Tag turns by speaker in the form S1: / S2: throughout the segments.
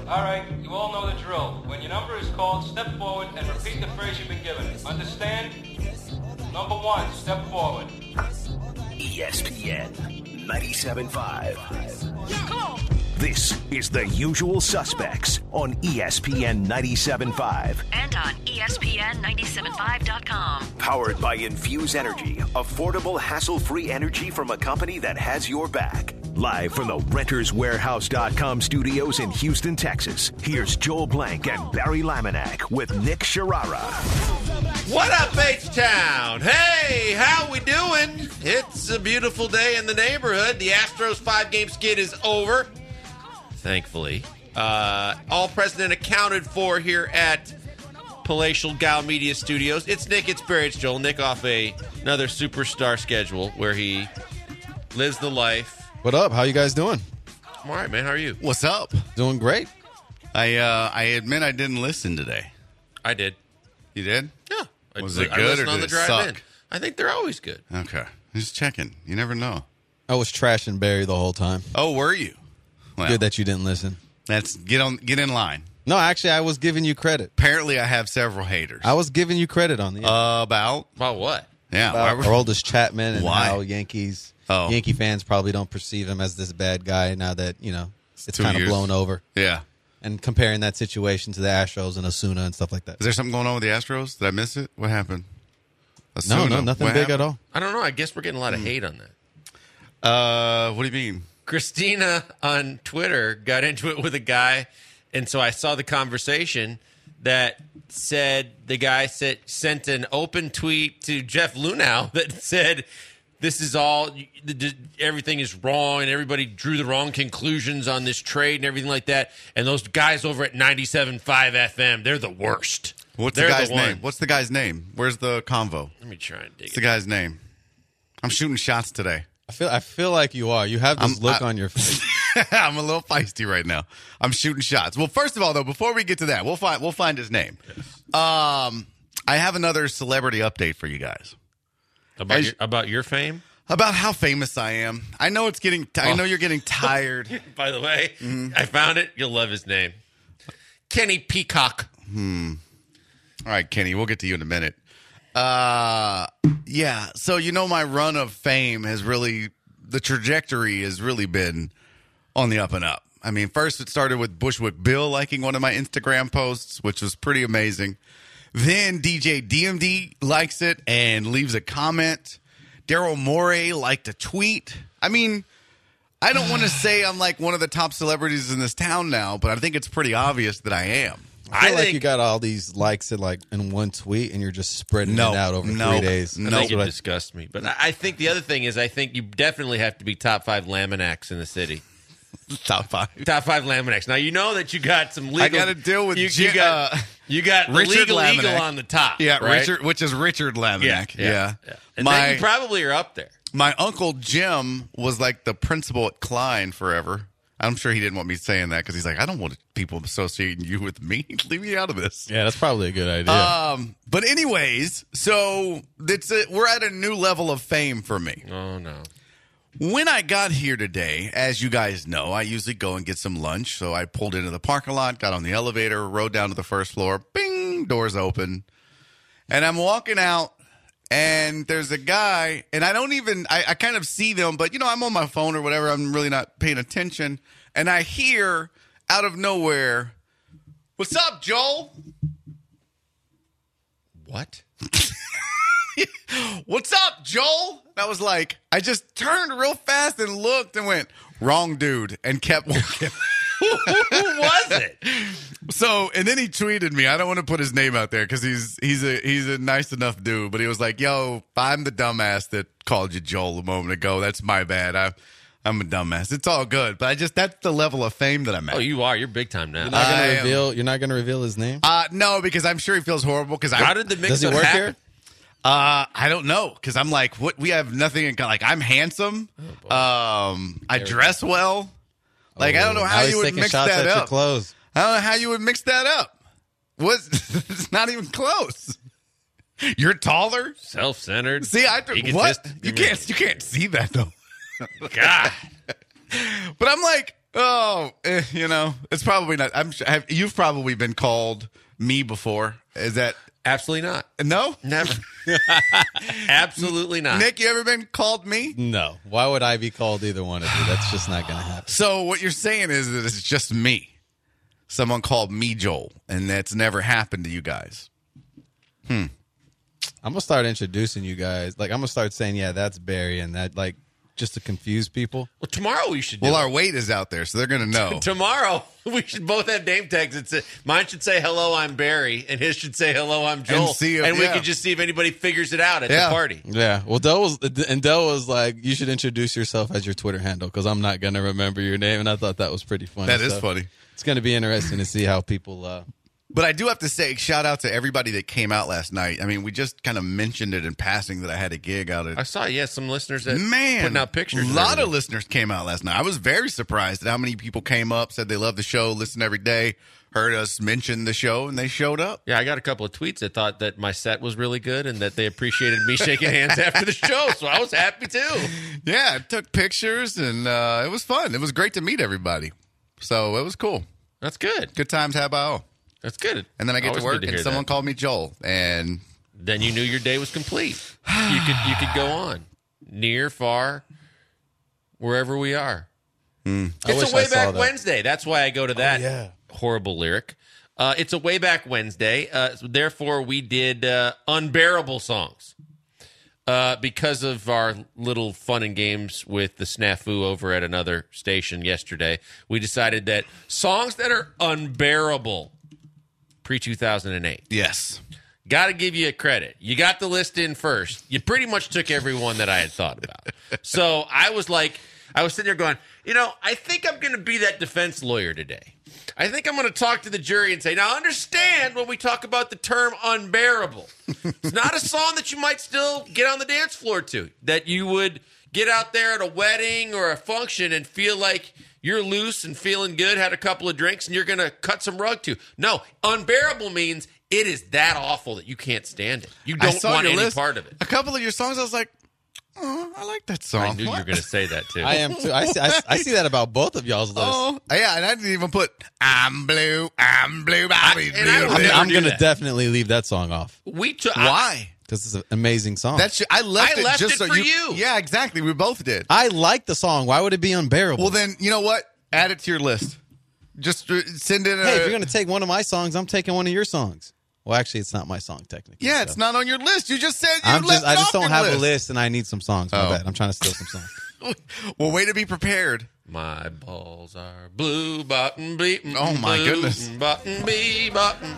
S1: All right, you all know the drill. When your number is called, step forward and repeat the phrase you've been given. Understand? Number 1, step forward.
S2: ESPN 97.5. Come on. This is The Usual Suspects on ESPN 97.5.
S3: And on ESPN975.com.
S2: Powered by Infuse Energy, affordable, hassle-free energy from a company that has your back. Live from the RentersWarehouse.com studios in Houston, Texas, here's Joel Blank and Barry Laminack with Nick Sharara.
S4: What up, H-Town? Hey, how we doing? It's a beautiful day in the neighborhood. The Astros 5-game skid is over, thankfully. All present and accounted for here at Palatial Gal Media Studios. It's Nick, it's Barry, it's Joel. Nick off another superstar schedule where he lives the life.
S5: What up? How you guys doing?
S4: I'm all right, man. How are you?
S6: What's up?
S5: Doing great.
S6: I admit I didn't listen today.
S4: I did.
S6: You did?
S4: Yeah.
S6: Was it
S4: I
S6: good
S4: listened
S6: or
S4: on
S6: did
S4: the
S6: it
S4: drive
S6: suck?
S4: in. I think they're always good.
S6: Okay. Just checking. You never know.
S5: I was trashing Barry the whole time.
S6: Oh, were you? Well,
S5: Good that you didn't listen.
S6: That's get in line.
S5: No, actually, I was giving you credit.
S6: Apparently, I have several haters.
S5: I was giving you credit on the
S6: About
S4: what?
S6: Yeah.
S5: about Aroldis Chapman and
S6: Why?
S5: how Yankee fans probably don't perceive him as this bad guy now that, it's
S6: 2
S5: kind of
S6: years.
S5: blown over.
S6: Yeah.
S5: And comparing that situation to the Astros and Osuna and stuff like that.
S6: Is there something going on with the Astros? Did I miss it? What happened?
S5: No,
S6: Osuna.
S5: nothing
S6: What
S5: big
S6: happened?
S5: at all.
S4: I don't know. I guess we're getting a lot of hate on that.
S6: What do you mean?
S4: Christina on Twitter got into it with a guy, and so I saw the conversation that said the guy sent an open tweet to Jeff Lunau that said, this is all, everything is wrong, and everybody drew the wrong conclusions on this trade and everything like that. And those guys over at 97.5 FM, they're the worst.
S6: What's
S4: They're
S6: the guy's
S4: the one.
S6: name? What's the guy's name? Where's the convo?
S4: Let me try and dig
S6: What's
S4: it.
S6: the guy's name? I'm shooting shots today.
S5: I feel like you are. You have this look on your face.
S6: I'm a little feisty right now. I'm shooting shots. Well, first of all, though, before we get to that, we'll find his name. Yes. I have another celebrity update for you guys
S4: About your fame?
S6: about how famous I am. I know it's getting. I know you're getting tired.
S4: By the way, I found it. You'll love his name. Kenny Peacock.
S6: All right, Kenny, we'll get to you in a minute. Yeah. So my run of fame has really, the trajectory has really been on the up and up. I mean, first it started with Bushwick Bill liking one of my Instagram posts, which was pretty amazing. Then DJ DMD likes it and leaves a comment. Daryl Morey liked a tweet. I mean, I don't want to say I'm like one of the top celebrities in this town now, but I think it's pretty obvious that I am.
S5: I feel like you got all these likes in one tweet, and you're just spreading it out over 3 days.
S4: I think it disgusts me. But I think the other thing is I think you definitely have to be top 5 Laminax in the city.
S6: Top 5.
S4: Top 5 Laminax. Now, you know that you got some legal...
S6: I got to deal with
S4: you got the
S6: Richard
S4: legal
S6: Laminack.
S4: eagle on the top.
S6: Yeah,
S4: right?
S6: Richard, which is Richard Laminack. Yeah.
S4: And then you probably are up there.
S6: My uncle Jim was like the principal at Klein forever. I'm sure he didn't want me saying that because he's like, I don't want people associating you with me. Leave me out of this.
S5: Yeah, that's probably a good idea.
S6: But anyways, so we're at a new level of fame for me.
S4: Oh, no.
S6: When I got here today, as you guys know, I usually go and get some lunch. So I pulled into the parking lot, got on the elevator, rode down to the first floor. Bing, doors open. And I'm walking out, and there's a guy, and I kind of see them, but, I'm on my phone or whatever. I'm really not paying attention. And I hear out of nowhere, "What's up, Joel?"
S4: What?
S6: "What's up, Joel?" And I was like, I just turned real fast and looked and went, "Wrong dude," and kept walking.
S4: Who was it?
S6: So, and then he tweeted me. I don't want to put his name out there because he's a nice enough dude. But he was like, "Yo, I'm the dumbass that called you Joel a moment ago. That's my bad. I'm a dumbass. It's all good." But that's the level of fame that I'm at.
S4: Oh, you are. You're big time now.
S5: You're not gonna reveal his name?
S6: No, because I'm sure he feels horrible.
S4: How did the mix
S5: Does he work
S4: happen?
S5: here?
S6: I don't know because I'm like, what? We have nothing in common. Like, I'm handsome. I dress well. Like, I don't know how you would mix that
S5: at
S6: up.
S5: Your clothes.
S6: I don't know how you would mix that up. It's not even close. You're taller.
S4: Self-centered.
S6: See, what?
S4: Egotistic.
S6: You can't see that though.
S4: God.
S6: But I'm like, you know, it's probably not. You've probably been called me before. Is that
S4: Absolutely not.
S6: no?
S4: Never. Absolutely not.
S6: Nick, you ever been called me?
S5: No. Why would I be called either one of you? That's just not going to happen.
S6: So what you're saying is that it's just me. Someone called me Joel, and that's never happened to you guys.
S5: I'm going to start introducing you guys. Like, I'm going to start saying, yeah, that's Barry, and that, like, just to confuse people.
S4: Well, tomorrow we should do
S6: Well,
S4: it.
S6: our weight is out there, so they're going to know.
S4: Tomorrow, we should both have name tags. Mine should say, hello, I'm Barry, and his should say, hello, I'm Joel.
S6: And
S4: we could just see if anybody figures it out at the party.
S5: Yeah. Well, Dell was like, you should introduce yourself as your Twitter handle because I'm not going to remember your name, and I thought that was pretty funny.
S6: That is funny.
S5: It's going to be interesting to see how people...
S6: But I do have to say, shout out to everybody that came out last night. I mean, we just kind of mentioned it in passing that I had a gig out at...
S4: I saw, some listeners that
S6: Man,
S4: putting out pictures.
S6: A lot of listeners came out last night. I was very surprised at how many people came up, said they love the show, listen every day, heard us mention the show, and they showed up.
S4: Yeah, I got a couple of tweets that thought that my set was really good and that they appreciated me shaking hands after the show, so I was happy too.
S6: Yeah, I took pictures, and it was fun. It was great to meet everybody. So it was cool.
S4: That's good.
S6: Good times, how about?
S4: That's good.
S6: And then I get
S4: Always
S6: to work,
S4: good
S6: and
S4: hear
S6: someone
S4: that.
S6: called me Joel, and...
S4: Then you knew your day was complete. You could go on. Near, far, wherever we are.
S5: wish
S4: It's a
S5: I
S4: Way
S5: saw
S4: Back
S5: that.
S4: Wednesday. That's why I go to that
S5: yeah.
S4: horrible lyric. It's a Way Back Wednesday. Therefore, we did unbearable songs. Because of our little fun and games with the snafu over at another station yesterday, we decided that songs that are unbearable pre-2008.
S6: Yes.
S4: Got to give you a credit. You got the list in first. You pretty much took every one that I had thought about. So I was sitting there going, I think I'm going to be that defense lawyer today. I think I'm going to talk to the jury and say, now understand when we talk about the term unbearable. It's not a song that you might still get on the dance floor to, that you would get out there at a wedding or a function and feel like you're loose and feeling good, had a couple of drinks, and you're going to cut some rug to. No, unbearable means it is that awful that you can't stand it. You don't want any part of it.
S6: A couple of your songs, I was like, oh, I like that song.
S4: I knew you were going to say that, too.
S5: I am, too. I see that about both of y'all's lists.
S6: Oh, yeah, and I didn't even put, I'm blue, Bobby,
S4: and I would
S6: blue.
S4: never
S5: I'm
S4: do
S5: going to
S4: that.
S5: definitely leave that song off
S6: Why?
S5: because it's an amazing song.
S6: I left
S4: I left
S6: just
S4: it
S6: so
S4: for you.
S6: Yeah, exactly. We both did.
S5: I like the song. Why would it be unbearable?
S6: Well, then, you know what? Add it to your list. Just send in a...
S5: hey, if you're going to take one of my songs, I'm taking one of your songs. Well, actually, it's not my song, technically.
S6: Yeah,
S5: so.
S6: it's not on your list. You just said you
S5: I
S6: left it
S5: just
S6: off
S5: don't
S6: your
S5: have
S6: list.
S5: a list, and I need some songs. My
S6: Oh.
S5: bad. I'm trying to steal some songs.
S6: Well, way to be prepared.
S4: My balls are blue, button, beaten.
S6: Oh, my
S4: blue,
S6: goodness.
S4: Button, be button.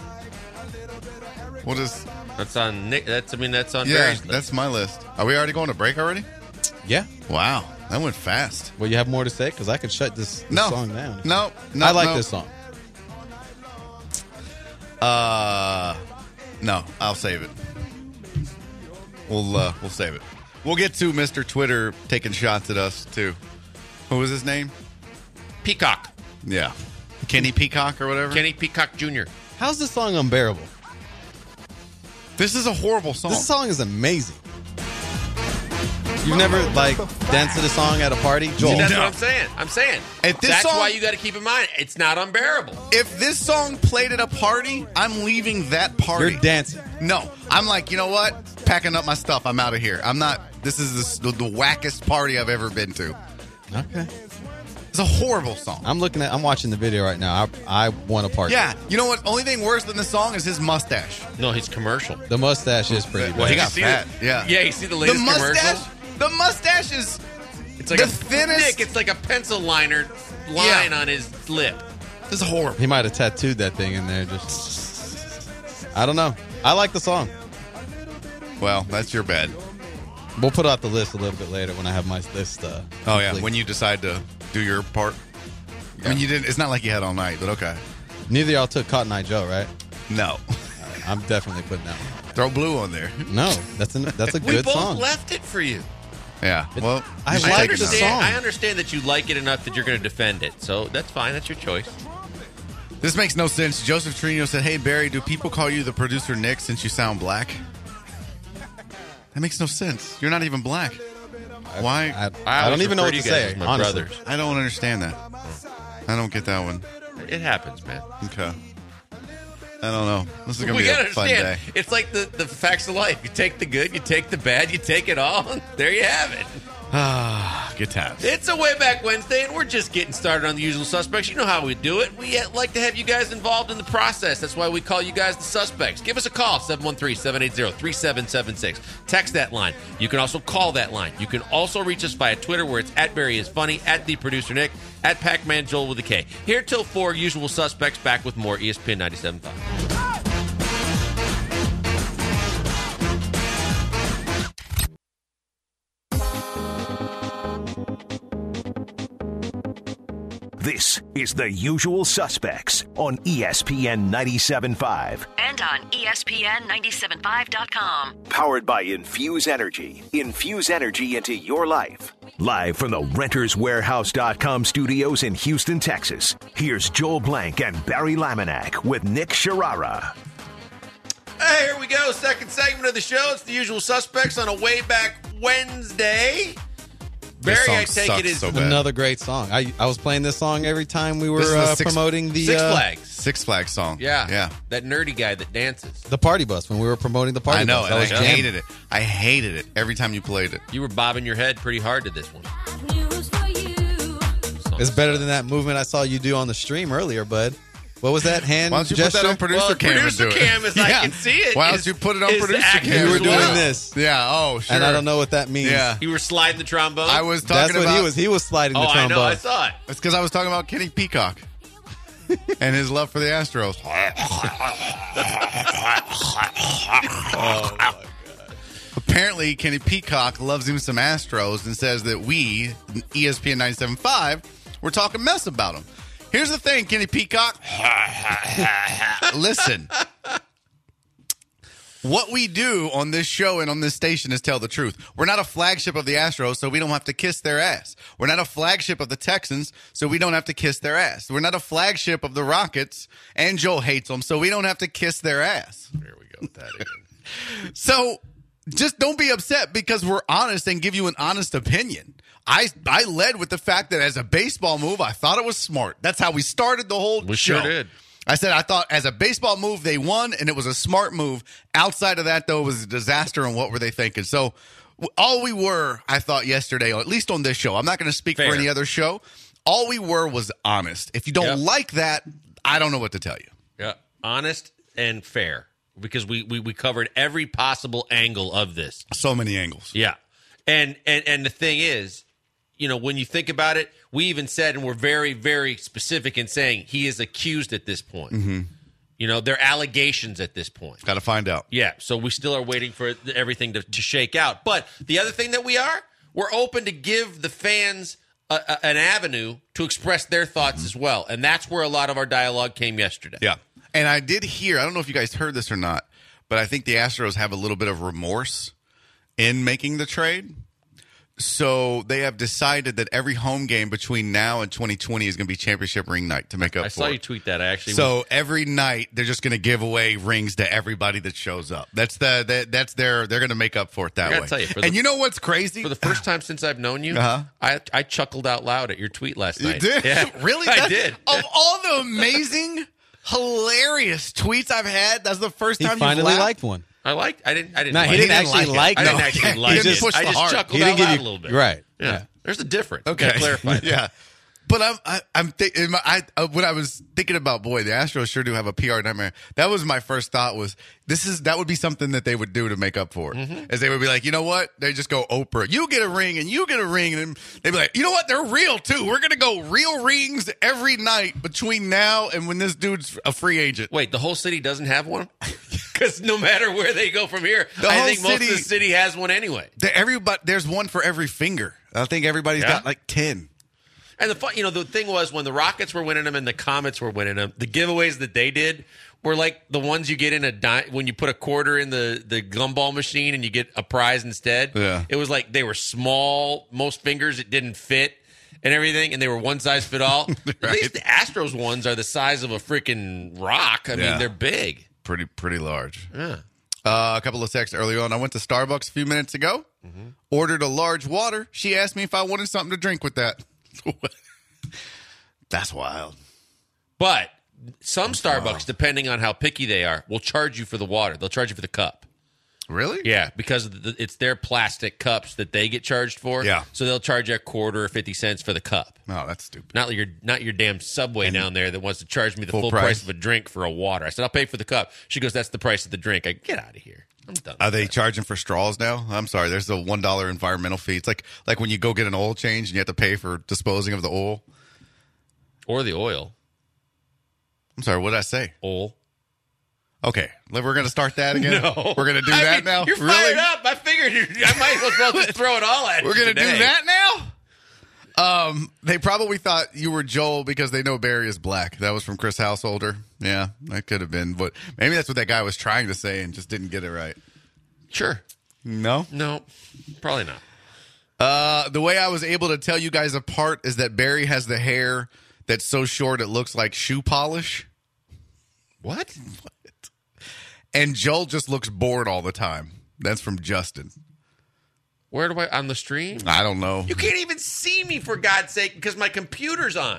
S6: We'll just...
S4: That's on Nick. That's on
S6: Yeah,
S4: Barry's list.
S6: that's my list. Are we already going to break already?
S5: Yeah.
S6: Wow, that went fast.
S5: Well, you have more to say? Because I could shut this
S6: No.
S5: song down.
S6: No,
S5: I like
S6: no.
S5: this song.
S6: No, I'll save it. We'll save it. We'll get to Mr. Twitter taking shots at us too. What was his name?
S4: Peacock.
S6: Yeah, Kenny Peacock or whatever.
S4: Kenny Peacock Jr.
S5: How's this song unbearable?
S6: This is a horrible song.
S5: This song is amazing. You've never, danced to the song at a party? Joel.
S4: See, that's
S6: No.
S4: what I'm saying.
S6: If this
S4: That's
S6: song-
S4: why you got to keep in mind, it's not unbearable.
S6: If this song played at a party, I'm leaving that party.
S5: You're dancing.
S6: No, I'm like, you know what? Packing up my stuff. I'm out of here. I'm not. This is the wackest party I've ever been to.
S5: Okay.
S6: It's a horrible song.
S5: I'm watching the video right now. I want a party.
S6: Yeah, you know what? Only thing worse than the song is his mustache.
S4: No, he's commercial.
S5: The mustache is pretty
S6: Well,
S5: bad.
S6: he got
S4: You see
S6: fat.
S4: the-
S6: Yeah.
S4: Yeah, you see the
S6: The
S4: latest
S6: mustache.
S4: commercial?
S6: The mustache is.
S4: It's like
S6: the
S4: a
S6: thinnest-
S4: Nick, it's like a pencil liner line on his lip.
S6: This is horrible.
S5: He might have tattooed that thing in there. Just, I don't know. I like the song.
S6: Well, that's your bad.
S5: We'll put out the list a little bit later when I have my list.
S6: Oh yeah,
S5: complete.
S6: when you decide to do your part. I mean, you didn't. It's not like you had all night, but okay.
S5: Neither of y'all took Cotton Eye Joe, right?
S6: No,
S5: I'm definitely putting that one.
S6: throw blue on there.
S5: No, that's a
S4: We
S5: good
S4: both
S5: song.
S4: left it for you.
S6: Yeah. Well,
S5: I
S6: you should
S5: like
S6: take it
S5: the
S6: now.
S5: song.
S4: I understand that you like it enough that you're going to defend it. So that's fine. That's your choice.
S6: This makes no sense. Joseph Trino said, "Hey Barry, do people call you the producer Nick since you sound black?" That makes no sense. You're not even black. Why?
S5: I don't
S4: always
S5: even know
S4: refer
S5: what to
S4: you guys
S5: say.
S4: as my
S5: Honestly.
S4: brothers.
S6: I don't understand that. I don't get that one.
S4: It happens, man.
S6: Okay. I don't know. This is going to be a fun day.
S4: It's like the facts of life. You take the good, you take the bad, you take it all. And there you have it.
S6: Good times.
S4: It's a Way Back Wednesday, and we're just getting started on the usual suspects. You know how we do it. We like to have you guys involved in the process. That's why we call you guys the suspects. Give us a call, 713-780-3776. Text that line. You can also call that line. You can also reach us via Twitter, where it's @BarryIsFunny, @TheProducerNick, @PacManJoel with a K. Here till 4, usual suspects, back with more ESPN 97.5.
S2: This is The Usual Suspects on ESPN 97.5.
S3: And on ESPN975.com.
S2: Powered by Infuse Energy. Infuse energy into your life. Live from the RentersWarehouse.com studios in Houston, Texas. Here's Joel Blank and Barry Laminack with Nick Sharara.
S4: Hey, here we go. Second segment of the show. It's The Usual Suspects on a Way Back Wednesday. Barry, I take it is
S6: so bad.
S5: Another great song. I was playing this song every time we were promoting the
S4: Six Flags.
S6: Six Flags song.
S4: Yeah. That nerdy guy that dances.
S5: the party bus when we were promoting the party
S6: I know,
S5: bus.
S6: and I
S5: jamming.
S6: hated it. I hated it every time you played it.
S4: You were bobbing your head pretty hard to this one.
S5: It's better than that movement I saw you do on the stream earlier, bud. What was that hand
S6: Why don't you
S5: gesture?
S6: put that on producer cam and do it?
S4: cam is I can see it.
S6: Why
S4: is-
S6: don't you put it on
S4: is
S6: producer
S4: active
S6: cam?
S5: You were
S4: as
S5: doing
S4: well.
S5: this,
S6: Yeah, oh, sure.
S5: and I don't know what that means.
S6: Yeah.
S4: You were sliding the trombone.
S6: I was
S5: That's
S6: talking
S5: what
S6: about...
S5: he was. He was sliding
S4: Oh,
S5: the
S4: I
S5: trombone.
S4: know. I saw it.
S6: It's because I was talking about Kenny Peacock and his love for the Astros. Apparently, Kenny Peacock loves him some Astros and says that we, ESPN 97.5, we're talking mess about him. Here's the thing, Kenny Peacock. Listen. What we do on this show and on this station is tell the truth. We're not a flagship of the Astros, so we don't have to kiss their ass. We're not a flagship of the Texans, so we don't have to kiss their ass. We're not a flagship of the Rockets, and Joel hates them, so we don't have to kiss their ass.
S4: There we go with that again.
S6: So just don't be upset because we're honest and give you an honest opinion. I led with the fact that as a baseball move, I thought it was smart. That's how we started the whole
S4: We
S6: show.
S4: sure did.
S6: I said I thought as a baseball move, they won, and it was a smart move. Outside of that, though, it was a disaster, and what were they thinking? So all we were, I thought yesterday, or at least on this show, I'm not going to speak
S4: Fair.
S6: for any other show, all we were was honest. If you don't
S4: Yep.
S6: like that, I don't know what to tell you.
S4: Yeah, honest and fair, because we covered every possible angle of this.
S6: So many angles.
S4: Yeah, and the thing is, you know, when you think about it, we even said, and we're very, very specific in saying he is accused at this point. Mm-hmm. You know, they're allegations at this point.
S6: Got to find out.
S4: Yeah, so we still are waiting for everything to shake out. But the other thing that we're open to give the fans an avenue to express their thoughts as well. And that's where a lot of our dialogue came yesterday.
S6: Yeah. And I did hear, I don't know if you guys heard this or not, but I think the Astros have a little bit of remorse in making the trade. So they have decided that every home game between now and 2020 is going to be championship ring night to make up
S4: I
S6: for
S4: saw
S6: it.
S4: you tweet that. I actually
S6: So every night they're just going to give away rings to everybody that shows up. That's they're going to make up for it that
S4: I
S6: way.
S4: gotta tell you,
S6: And you know what's crazy?
S4: for the first time since I've known you,
S6: Uh-huh.
S4: I chuckled out loud at your tweet last
S6: You
S4: night.
S6: did?
S4: Yeah,
S6: Really?
S4: I
S6: That's-
S4: did.
S6: Of all the amazing, hilarious tweets I've had, that's the first
S5: He
S6: time
S5: finally
S6: you've laughed.
S5: liked one.
S4: I didn't.
S5: No, he
S4: like
S5: didn't
S4: it.
S5: actually like
S4: I
S5: it.
S4: didn't
S5: No,
S4: actually
S6: he
S4: like
S6: didn't
S4: it.
S6: push
S4: I
S6: the
S4: just
S6: heart.
S4: chuckled
S5: He
S4: out
S5: didn't give
S4: loud
S5: you
S4: a little bit.
S5: right.
S4: Yeah.
S5: Yeah.
S4: There's a difference.
S6: Okay,
S4: Gotta clarify that.
S6: Yeah, but I'm thinking. When I was thinking about, boy, the Astros sure do have a PR nightmare. That was my first thought. Was that would be something that they would do to make up for it?
S4: Mm-hmm.
S6: As they would be like, you know what? They just go Oprah. You get a ring and you get a ring, and they'd be like, you know what? They're real too. We're gonna go real rings every night between now and when this dude's a free agent.
S4: Wait, the whole city doesn't have one? Because no matter where they go from here,
S6: The
S4: I
S6: whole
S4: think most of the
S6: city-
S4: city has one anyway.
S6: There's one for every finger. I think everybody's
S4: Yeah?
S6: got like 10.
S4: And the thing was when the Rockets were winning them and the Comets were winning them, the giveaways that they did were like the ones you get in when you put a quarter in the gumball machine and you get a prize instead.
S6: Yeah.
S4: It was like they were small, most fingers it didn't fit and everything, and they were one size fit all. At least the Astros ones are the size of a freaking rock. I
S6: Yeah.
S4: mean, they're big.
S6: Pretty large.
S4: Yeah.
S6: A couple of texts earlier on. I went to Starbucks a few minutes ago, ordered a large water. She asked me if I wanted something to drink with that. That's wild.
S4: But some Starbucks, depending on how picky they are, will charge you for the water. They'll charge you for the cup.
S6: Really?
S4: Yeah, because it's their plastic cups that they get charged for.
S6: Yeah.
S4: So they'll charge you a quarter or 50 cents for the cup.
S6: Oh, that's stupid.
S4: Not your damn Subway down there that wants to charge me the full
S6: price.
S4: price of a drink for a water. I said, I'll pay for the cup. She goes, that's the price of the drink. I get out of here. I'm done.
S6: Are
S4: with
S6: they
S4: that.
S6: charging for straws now? I'm sorry. There's a $1 environmental fee. It's like when you go get an oil change and you have to pay for disposing of the oil.
S4: Or the oil.
S6: I'm sorry. What did I say?
S4: Oil.
S6: Okay. We're going to start that again?
S4: No.
S6: We're going to do that now?
S4: You're
S6: Really?
S4: fired up. I figured I might as well just throw it all at you.
S6: We're going to do
S4: today.
S6: that now? They probably thought you were Joel because they know Barry is black. That was from Chris Householder. Yeah, that could have been. But maybe that's what that guy was trying to say and just didn't get it right.
S4: Sure.
S6: No?
S4: No, probably not.
S6: The way I was able to tell you guys apart is that Barry has the hair that's so short it looks like shoe polish.
S4: What?
S6: And Joel just looks bored all the time. That's from Justin.
S4: Where do I on the stream?
S6: I don't know.
S4: You can't even see me for God's sake because my computer's on.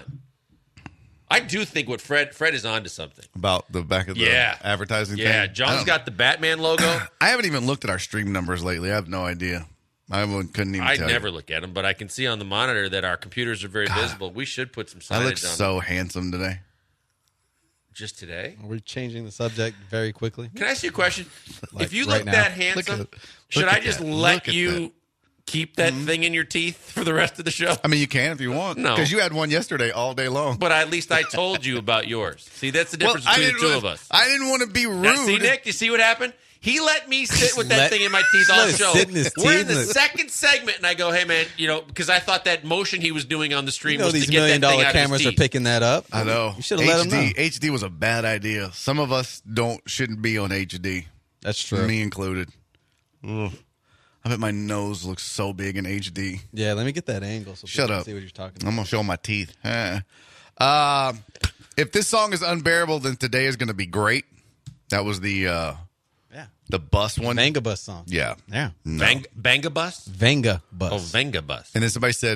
S4: I do think what Fred is on to something.
S6: About the back of the advertising thing?
S4: Yeah, John's got the Batman logo.
S6: I haven't even looked at our stream numbers lately. I have no idea. Couldn't even
S4: I
S6: tell
S4: never
S6: you.
S4: look at them, but I can see on the monitor that our computers are very visible. We should put some signage
S6: I look
S4: on
S6: so handsome today.
S4: just today.
S5: Are we changing the subject very quickly?
S4: Can I ask you a question?
S5: Like
S4: if you
S5: right
S4: look
S5: now?
S4: that handsome,
S6: Look
S4: should
S6: at
S4: I just
S6: that.
S4: let
S6: Look at
S4: you
S6: that.
S4: keep that thing in your teeth for the rest of the show?
S6: I mean, you can if you want.
S4: No.
S6: Because you had one yesterday all day long.
S4: But at least I told you about yours. See, that's the difference between the two of us.
S6: I didn't want to be rude.
S4: Now, see, Nick, you see what happened? He let me sit with that
S5: Let-
S4: thing in my teeth all
S5: let
S4: the
S5: it
S4: show.
S5: sit in his
S4: We're in
S5: teeth
S4: the
S5: and-
S4: second segment, and I go, hey, man, because I thought that motion he was doing on the stream
S5: You know
S4: was
S5: these
S4: to get
S5: $1 million
S4: that thing out
S5: cameras
S4: of
S5: are
S4: his teeth.
S5: picking that up.
S6: I know.
S5: You should have let them know.
S6: HD was a bad idea. Some of us shouldn't be on HD.
S5: That's true.
S6: Me included. Ugh. I bet my nose looks so big in HD.
S5: Yeah, let me get that angle so
S6: Shut
S5: people
S6: up.
S5: can see what you're talking
S6: I'm
S5: about.
S6: going to show my teeth. If this song is unbearable, then today is going to be great. That was the bus one.
S5: Venga Bus song.
S6: Yeah.
S5: Yeah.
S6: No.
S4: Venga Bus?
S5: Venga Bus.
S4: Oh, Venga Bus.
S6: And then somebody said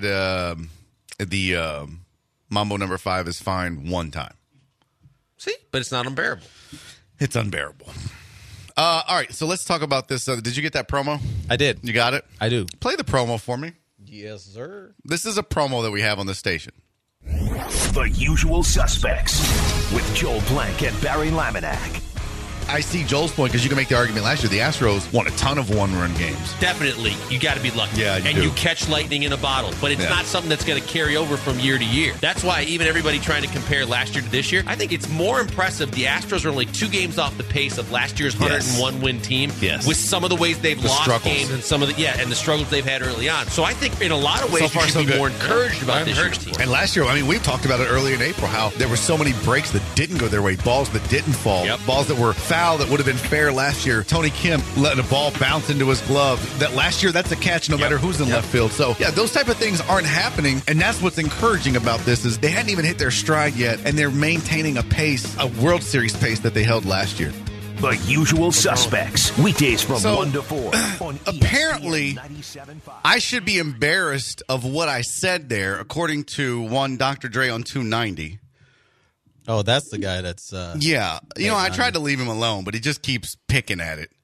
S6: the Mambo number 5 is fine one time.
S4: See? But it's not unbearable.
S6: It's unbearable. All right, so let's talk about this. Did you get that promo?
S5: I did.
S6: You got it?
S5: I do.
S6: Play the promo for me.
S5: Yes, sir.
S6: This is a promo that we have on the station.
S2: The Usual Suspects with Joel Blank and Barry Laminack.
S6: I see Joel's point because you can make the argument last year the Astros won a ton of one-run games.
S4: Definitely, you got to be lucky.
S6: Yeah, you
S4: and
S6: do.
S4: you catch lightning in a bottle, but it's
S6: Yeah.
S4: not something that's going to carry over from year to year. That's why even everybody trying to compare last year to this year, I think it's more impressive. The Astros are only 2 games off the pace of last year's 101-win team.
S6: Yes.
S4: With some of the ways they've
S6: The
S4: lost
S6: struggles.
S4: games and some of the and the struggles they've had early on. So I think in a lot of ways
S6: So far,
S4: you should
S6: so
S4: be
S6: good.
S4: more encouraged about this year's team.
S6: And last year, I mean, we talked about it early in April, how there were so many breaks that didn't go their way, balls that didn't fall,
S4: Yep.
S6: balls that were foul that would have been fair last year. Tony Kemp letting a ball bounce into his glove. That last year, that's a catch no matter who's in left field. So, yeah, those type of things aren't happening, and that's what's encouraging about this is they hadn't even hit their stride yet, and they're maintaining a pace, a World Series pace that they held last year.
S2: The Usual Suspects. Weekdays from
S6: So,
S2: 1 to 4. On
S6: apparently,
S2: ESPN 97.5.
S6: I should be embarrassed of what I said there, according to one Dr. Dre on 290.
S5: Oh, that's the guy that's.
S6: Yeah, I tried to leave him alone, but he just keeps picking at it.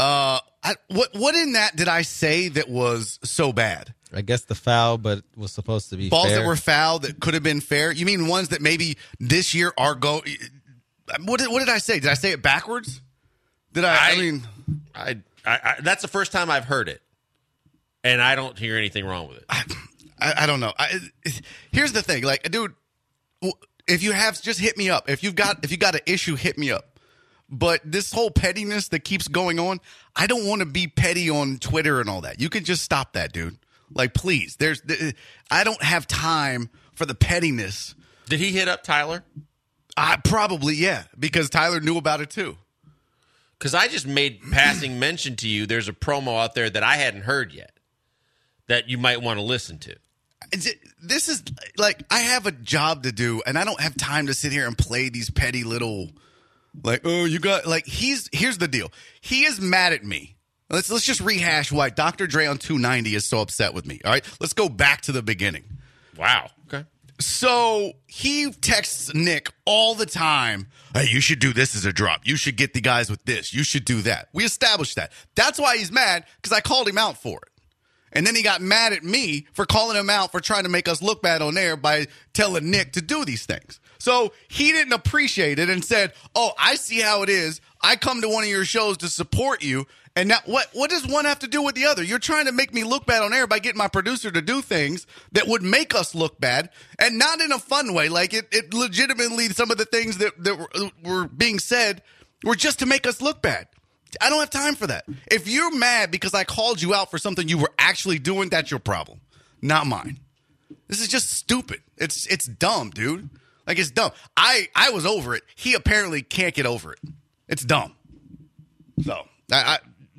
S6: What in that did I say that was so bad?
S5: I guess the foul, but was supposed to be
S6: Balls
S5: fair.
S6: that were foul that could have been fair. You mean ones that maybe this year are go? What did I say? Did I say it backwards? Did I mean,
S4: I that's the first time I've heard it, and I don't hear anything wrong with it.
S6: I don't know. Here's the thing, like, dude, if you have, just hit me up. If you got an issue, hit me up. But this whole pettiness that keeps going on, I don't want to be petty on Twitter and all that. You can just stop that, dude. Like, please. I don't have time for the pettiness.
S4: Did he hit up Tyler?
S6: Probably, yeah, because Tyler knew about it too.
S4: Because I just made passing mention to you. There's a promo out there that I hadn't heard yet that you might want to listen to.
S6: This is like, I have a job to do, and I don't have time to sit here and play these petty little, like, oh, you got, like, here's the deal. He is mad at me. Let's just rehash why Dr. Dre on 290 is so upset with me. All right, let's go back to the beginning.
S4: Wow. Okay.
S6: So he texts Nick all the time. Hey, you should do this as a drop. You should get the guys with this. You should do that. We established that. That's why he's mad, because I called him out for it. And then he got mad at me for calling him out for trying to make us look bad on air by telling Nick to do these things. So he didn't appreciate it and said, oh, I see how it is. I come to one of your shows to support you. And now what does one have to do with the other? You're trying to make me look bad on air by getting my producer to do things that would make us look bad, and not in a fun way. Like it legitimately, some of the things that were being said were just to make us look bad. I don't have time for that. If you're mad because I called you out for something you were actually doing, that's your problem, not mine. This is just stupid. It's dumb, dude. Like, it's dumb. I was over it. He apparently can't get over it. It's dumb. So I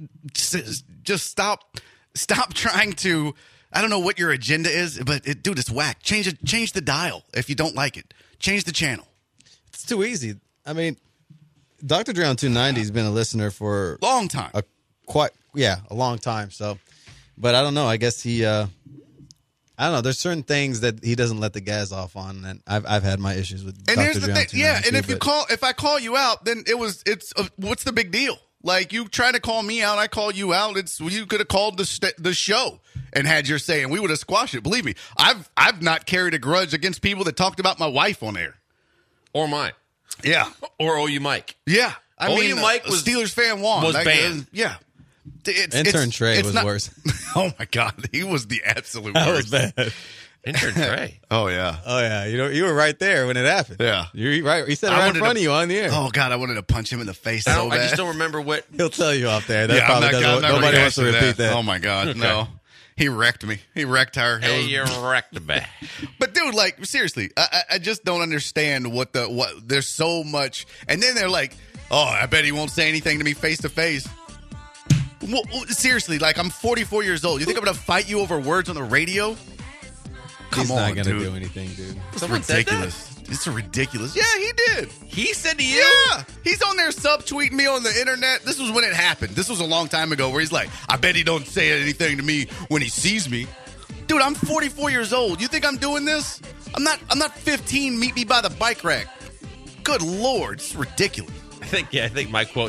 S6: just stop trying to. I don't know what your agenda is, but dude, it's whack. Change the dial if you don't like it. Change the channel.
S5: It's too easy. I mean, Dr. Dre on 290 has been a listener for
S6: long time.
S5: A long time. So, but I don't know. I guess he. I don't know. There's certain things that he doesn't let the gas off on, and I've had my issues with.
S6: And
S5: Dr.
S6: here's the
S5: Dre
S6: thing, yeah. And if I call you out, then it's what's the big deal? Like, you try to call me out, I call you out. You could have called the show and had your say, and we would have squashed it. Believe me, I've not carried a grudge against people that talked about my wife on air
S4: Or mine.
S6: Yeah.
S4: Or OU Mike.
S6: Yeah. I mean,
S4: Mike was
S6: Steelers fan won.
S4: Was banned.
S6: Yeah.
S5: Intern Trey was worse.
S6: Oh my God, he was the absolute
S5: That
S6: worst.
S5: was bad.
S4: Intern Trey.
S6: Oh yeah.
S5: Oh yeah. You were right there when it happened.
S6: Yeah.
S5: You're right. He said it right in front of you on the air.
S6: Oh God, I wanted to punch him in the face so bad.
S4: I just don't remember what.
S5: He'll tell you off there. That
S6: Yeah,
S5: probably
S6: I'm not
S5: nobody wants to repeat that.
S6: Oh my God, no. He wrecked me. He wrecked her.
S4: Hey, you wrecked me.
S6: But dude, like, seriously, I just don't understand what there's so much. And then they're like, oh, I bet he won't say anything to me face to face. Well, seriously, like, I'm 44 years old. You think I'm going to fight you over words on the radio?
S5: He's not
S6: dude.
S5: going to do anything, dude.
S6: It's
S4: Someone said
S6: ridiculous. It's ridiculous. Yeah, he did.
S4: He said to you?
S6: Yeah. He's on there subtweeting me on the internet. This was when it happened. This was a long time ago where he's like, I bet he don't say anything to me when he sees me. Dude, I'm 44 years old. You think I'm doing this? I'm not 15. Meet me by the bike rack. Good Lord. It's ridiculous.
S4: I think my quote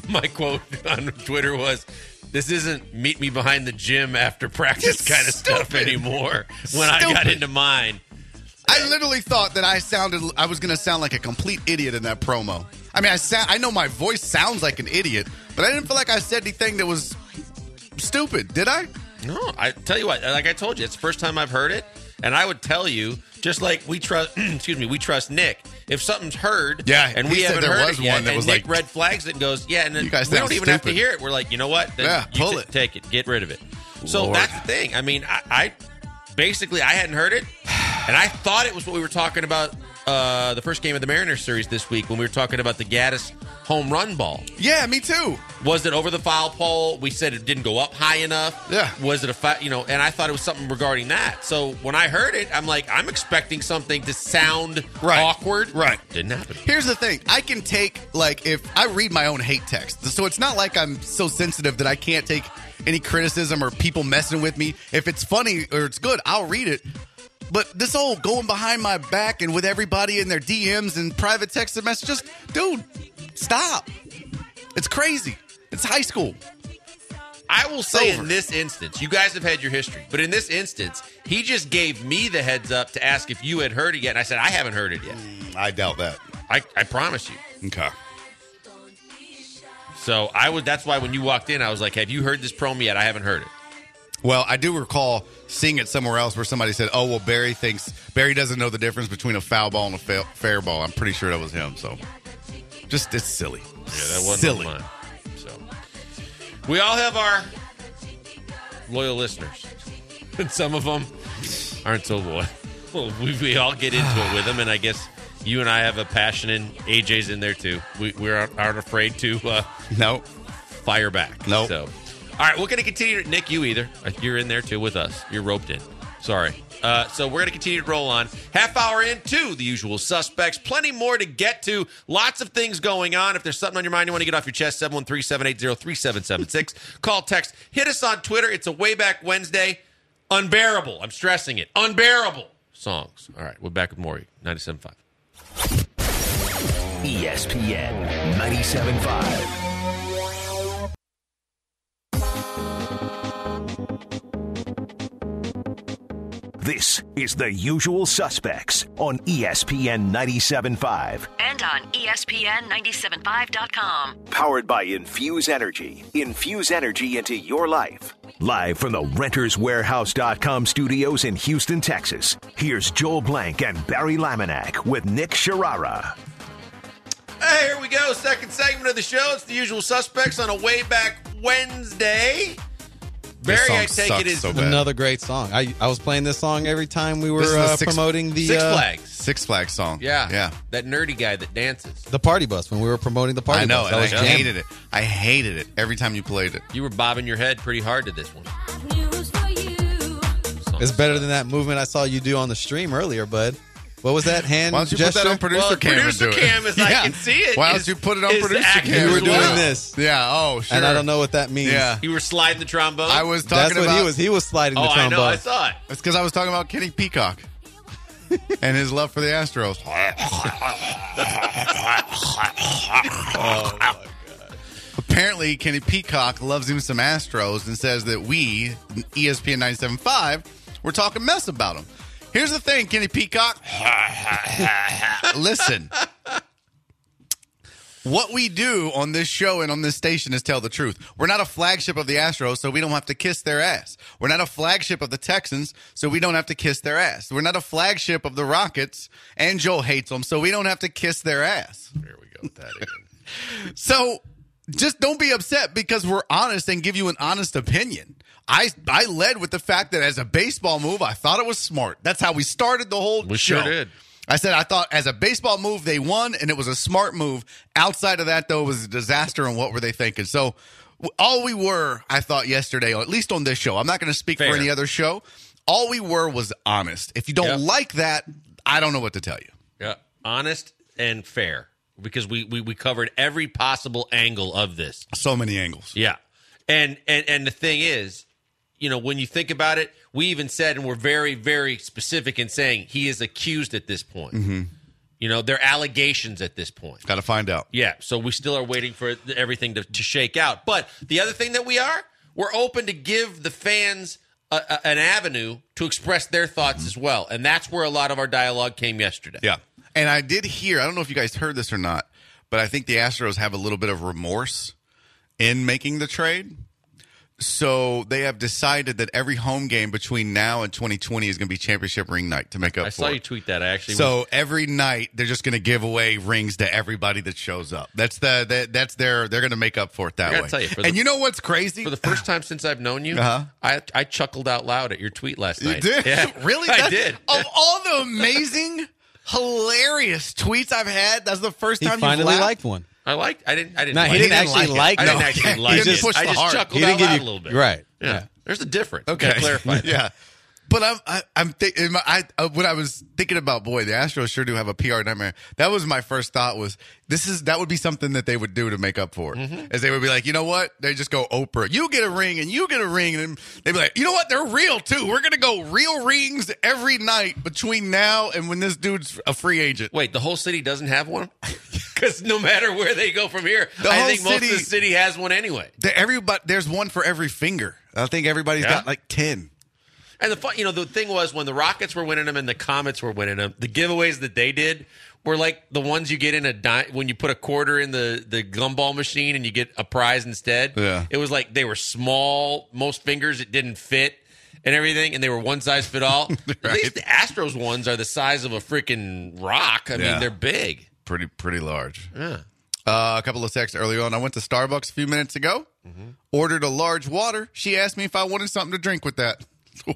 S4: on Twitter was, this isn't meet me behind the gym after practice
S6: It's
S4: kind of stuff
S6: stupid.
S4: anymore. When I got into mine.
S6: I literally thought that I was going to sound like a complete idiot in that promo. I mean, I know my voice sounds like an idiot, but I didn't feel like I said anything that was stupid, did I?
S4: No, I tell you what, like I told you, it's the first time I've heard it, and I would tell you, just like we trust, we trust Nick. If something's heard,
S6: Yeah,
S4: and
S6: he
S4: we
S6: said
S4: haven't
S6: there
S4: heard
S6: was
S4: it yet,
S6: one that
S4: and
S6: was
S4: Nick
S6: like,
S4: red flags it and goes, yeah, and then
S6: you guys
S4: we
S6: sound
S4: don't even have to
S6: stupid.
S4: hear it. We're like, you know what? Then
S6: Yeah,
S4: you
S6: pull it.
S4: take it, get rid of it. So
S6: Lord.
S4: that's the thing. I mean, I basically I hadn't heard it, and I thought it was what we were talking about the first game of the Mariners series this week when we were talking about the Gaddis home run ball.
S6: Yeah, me too.
S4: Was it over the foul pole? We said it didn't go up high enough.
S6: Yeah.
S4: Was it and I thought it was something regarding that. So when I heard it, I'm like, I'm expecting something to sound awkward.
S6: Right.
S4: Didn't happen.
S6: Here's the thing. I can take, like, if I read my own hate text, so it's not like I'm so sensitive that I can't take any criticism or people messing with me. If it's funny or it's good, I'll read it. But this whole going behind my back and with everybody in their DMs and private text messages, dude, stop. It's crazy. It's high school.
S4: I will say
S6: over.
S4: in this instance, you guys have had your history, but in this instance, he just gave me the heads up to ask if you had heard it yet, and I said, I haven't heard it yet.
S6: I doubt that.
S4: I promise you.
S6: Okay.
S4: So that's why when you walked in, I was like, have you heard this promo yet? I haven't heard it.
S6: Well, I do recall seeing it somewhere else where somebody said, oh, well, Barry doesn't know the difference between a foul ball and a fair ball. I'm pretty sure that was him. So just, it's silly.
S4: Yeah, that wasn't
S6: silly.
S4: mine. So we all have our loyal listeners, and some of them aren't so loyal. Well, we all get into it with them, and I guess you and I have a passion, and AJ's in there too. We aren't afraid to
S6: No.
S4: fire back.
S6: Nope.
S4: So, all right, we're going to continue. Nick, you either. You're in there too with us. You're roped in. Sorry. So we're going to continue to roll on. Half hour into the usual suspects. Plenty more to get to. Lots of things going on. If there's something on your mind you want to get off your chest, 713-780-3776. Call, text. Hit us on Twitter. It's a Way Back Wednesday. Unbearable. I'm stressing it. Unbearable. songs. All right, we're back with more 97.5.
S2: ESPN 97.5. This is The Usual Suspects on ESPN 97.5.
S3: And on ESPN975.com.
S2: Powered by Infuse Energy. Infuse energy into your life. Live from the RentersWarehouse.com studios in Houston, Texas. Here's Joel Blank and Barry Laminack with Nick Sharara.
S4: Hey, here we go. Second segment of the show. It's The Usual Suspects on a way back Wednesday. Barry, I take it is
S5: another great song. I was playing this song every time we were promoting the
S4: Six Flags.
S6: Six Flags song.
S4: Yeah. That nerdy guy that dances.
S5: The Party Bus when we were promoting the Party
S6: I know,
S5: Bus.
S6: and I hated it. I hated it every time you played it.
S4: You were bobbing your head pretty hard to this one.
S5: It's better than that movement I saw you do on the stream earlier, bud. What was that hand
S6: Why don't you
S5: gesture?
S6: put that on producer cam?
S4: Producer cam, as I can see it.
S6: Why don't you put it on producer cam?
S5: You were doing
S6: well?
S5: this.
S6: Yeah. Oh, sure.
S5: And I don't know what that means.
S6: Yeah.
S4: You were sliding the trombone?
S6: I was
S5: That's
S6: talking
S5: what
S6: about.
S5: he was sliding the
S4: I
S5: trombone.
S4: know. I saw it.
S6: It's because I was talking about Kenny Peacock and his love for the Astros. Apparently, Kenny Peacock loves him some Astros and says that we, ESPN 97.5, we're talking mess about him. Here's the thing, Kenny Peacock. Listen. What we do on this show and on this station is tell the truth. We're not a flagship of the Astros, so we don't have to kiss their ass. We're not a flagship of the Texans, so we don't have to kiss their ass. We're not a flagship of the Rockets, and Joel hates them, so we don't have to kiss their ass.
S4: There we go with that again.
S6: So just don't be upset because we're honest and give you an honest opinion. I led with the fact that as a baseball move, I thought it was smart. That's how we started the whole show.
S4: Sure did.
S6: I said I thought as a baseball move, they won, and it was a smart move. Outside of that, though, it was a disaster, and what were they thinking? So all we were, I thought yesterday, or at least on this show, I'm not going to speak for any other show, all we were was honest. If you don't like that, I don't know what to tell you.
S4: Yeah, honest and fair, because we covered every possible angle of this.
S6: So many angles.
S4: Yeah. And the thing is, you know, when you think about it, we even said, and we're very, very specific in saying he is accused at this point. Mm-hmm. You know, they're allegations at this point.
S6: Got to find out.
S4: Yeah, so we still are waiting for everything to shake out. But the other thing that we're open to give the fans an avenue to express their thoughts as well. And that's where a lot of our dialogue came yesterday.
S6: Yeah. And I did hear, I don't know if you guys heard this or not, but I think the Astros have a little bit of remorse in making the trade. So they have decided that every home game between now and 2020 is going to be championship ring night to make up for it.
S4: I saw you tweet that.
S6: So every night they're just going to give away rings to everybody that shows up. They're going to make up for it that way.
S4: Tell you,
S6: and you know what's crazy?
S4: For the first time since I've known you, I chuckled out loud at your tweet last night.
S6: You did?
S4: Yeah.
S6: Really?
S4: I did.
S6: Of all the amazing, hilarious tweets I've had, that's the first
S5: He
S6: time
S5: finally
S6: you've laughed.
S5: liked one.
S4: I didn't.
S5: No, he didn't actually like
S4: I
S5: it.
S4: didn't actually like
S6: He
S4: it.
S6: didn't push
S4: I
S6: the
S4: just
S6: heart.
S4: chuckled
S5: He didn't
S4: out
S5: give
S4: loud
S5: you
S4: a little bit.
S5: right.
S4: Yeah. There's a difference.
S6: Okay.
S4: To clarify that.
S6: Yeah. But I'm thinking when I was thinking about, boy, the Astros sure do have a PR nightmare. That was my first thought was that would be something that they would do to make up for it. As they would be like, you know what? They just go Oprah. You get a ring and you get a ring. And they'd be like, you know what? They're real too. We're going to go real rings every night between now and when this dude's a free agent.
S4: Wait, the whole city doesn't have one? Because no matter where they go from here,
S6: The
S4: I
S6: whole
S4: think most of
S6: city-
S4: the city has one anyway.
S6: There's one for every finger. I think everybody's got like 10.
S4: And the thing was when the Rockets were winning them and the Comets were winning them, the giveaways that they did were like the ones you get in when you put a quarter in the gumball machine and you get a prize instead.
S6: Yeah.
S4: It was like they were small, most fingers it didn't fit and everything, and they were one size fit all.
S6: Right.
S4: At least the Astros ones are the size of a freaking rock. I mean, they're big.
S6: Pretty large.
S4: Yeah.
S6: A couple of texts earlier on. I went to Starbucks a few minutes ago, ordered a large water. She asked me if I wanted something to drink with that.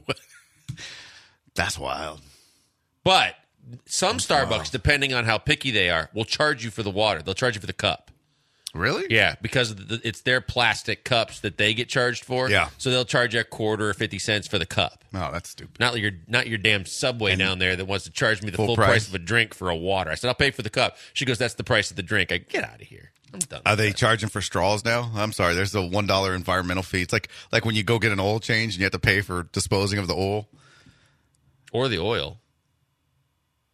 S6: That's wild.
S4: But some Starbucks, depending on how picky they are, will charge you for the water. They'll charge you for the cup.
S6: Really?
S4: Yeah, because it's their plastic cups that they get charged for.
S6: Yeah.
S4: So they'll charge you a quarter or 50 cents for the cup.
S6: No, that's stupid.
S4: Not your damn Subway down there that wants to charge me the full
S6: price.
S4: price of a drink for a water. I said, I'll pay for the cup. She goes, that's the price of the drink. I get out of here. I'm done.
S6: Are
S4: with
S6: they
S4: that.
S6: charging for straws now? I'm sorry. There's a $1 environmental fee. It's like when you go get an oil change and you have to pay for disposing of the oil.
S4: Or the oil.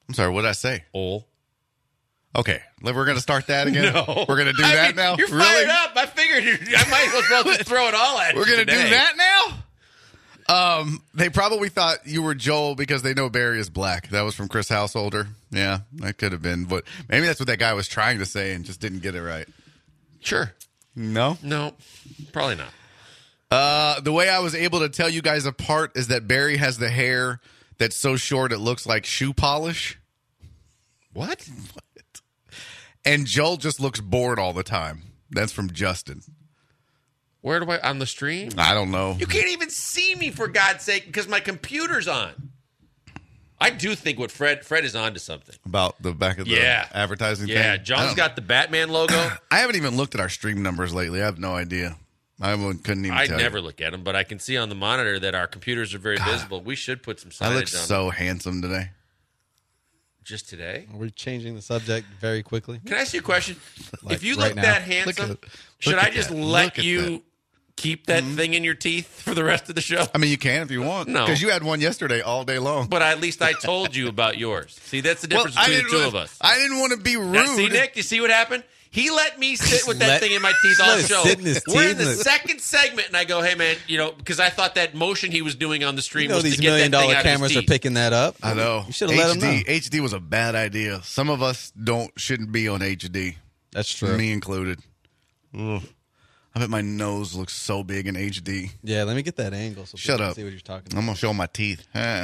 S6: I'm sorry, what did I say?
S4: Ole.
S6: Okay, we're going to start that again?
S4: No.
S6: We're going to do that now?
S4: You're fired up. I figured I might as well just throw it all at you.
S6: We're going to do
S4: today.
S6: that now? They probably thought you were Joel because they know Barry is black. That was from Chris Householder. Yeah, that could have been. But maybe that's what that guy was trying to say and just didn't get it right.
S4: Sure.
S6: No?
S4: No, probably not.
S6: The way I was able to tell you guys apart is that Barry has the hair that's so short it looks like shoe polish.
S4: What?
S6: And Joel just looks bored all the time. That's from Justin.
S4: Where do I on the stream?
S6: I don't know.
S4: You can't even see me for God's sake because my computer's on. I do think what Fred is on to something.
S6: About the back of the advertising thing?
S4: Yeah, John's got the Batman logo.
S6: I haven't even looked at our stream numbers lately. I have no idea. Couldn't even
S4: I
S6: tell
S4: never
S6: you.
S4: look at them, but I can see on the monitor that our computers are very visible. We should put some signage
S6: I look
S4: on
S6: so handsome today.
S4: just today.
S5: We're changing the subject very quickly.
S4: Can I ask you a question?
S5: Like
S4: if you
S5: right
S4: look
S5: now.
S4: that handsome, should I just let you keep that thing in your teeth for the rest of the show?
S6: I mean, you can if you want.
S4: No.
S6: Because you had one yesterday all day long.
S4: But at least I told you about yours. See, that's the difference between the two of us.
S6: I didn't want to be rude.
S4: Now, see, Nick, you see what happened? He let me sit with that
S5: Let-
S4: thing in my teeth all
S5: let it
S4: show.
S5: sit in his
S4: We're in
S5: teeth.
S4: the second segment, and I go, hey, man, because I thought that motion he was doing on the stream
S5: You know
S4: was
S5: these
S4: to get
S5: $1 million
S4: that thing out of his
S5: cameras are
S4: teeth.
S5: picking that up.
S6: I know.
S5: You should have let them know.
S6: HD was a bad idea. Some of us shouldn't be on HD.
S5: That's true.
S6: Me included. Ugh. I bet my nose looks so big in HD.
S5: Yeah, let me get that angle so
S6: Shut
S5: people can
S6: up.
S5: see what you're talking
S6: I'm
S5: about.
S6: going to show my teeth.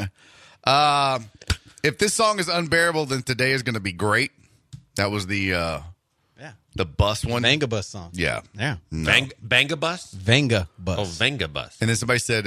S6: If this song is unbearable, then today is going to be great. That was the bus one.
S5: Venga Bus song.
S6: Yeah.
S5: Yeah.
S6: No.
S4: Venga Bus?
S5: Venga Bus.
S4: Oh, Venga Bus.
S6: And then somebody said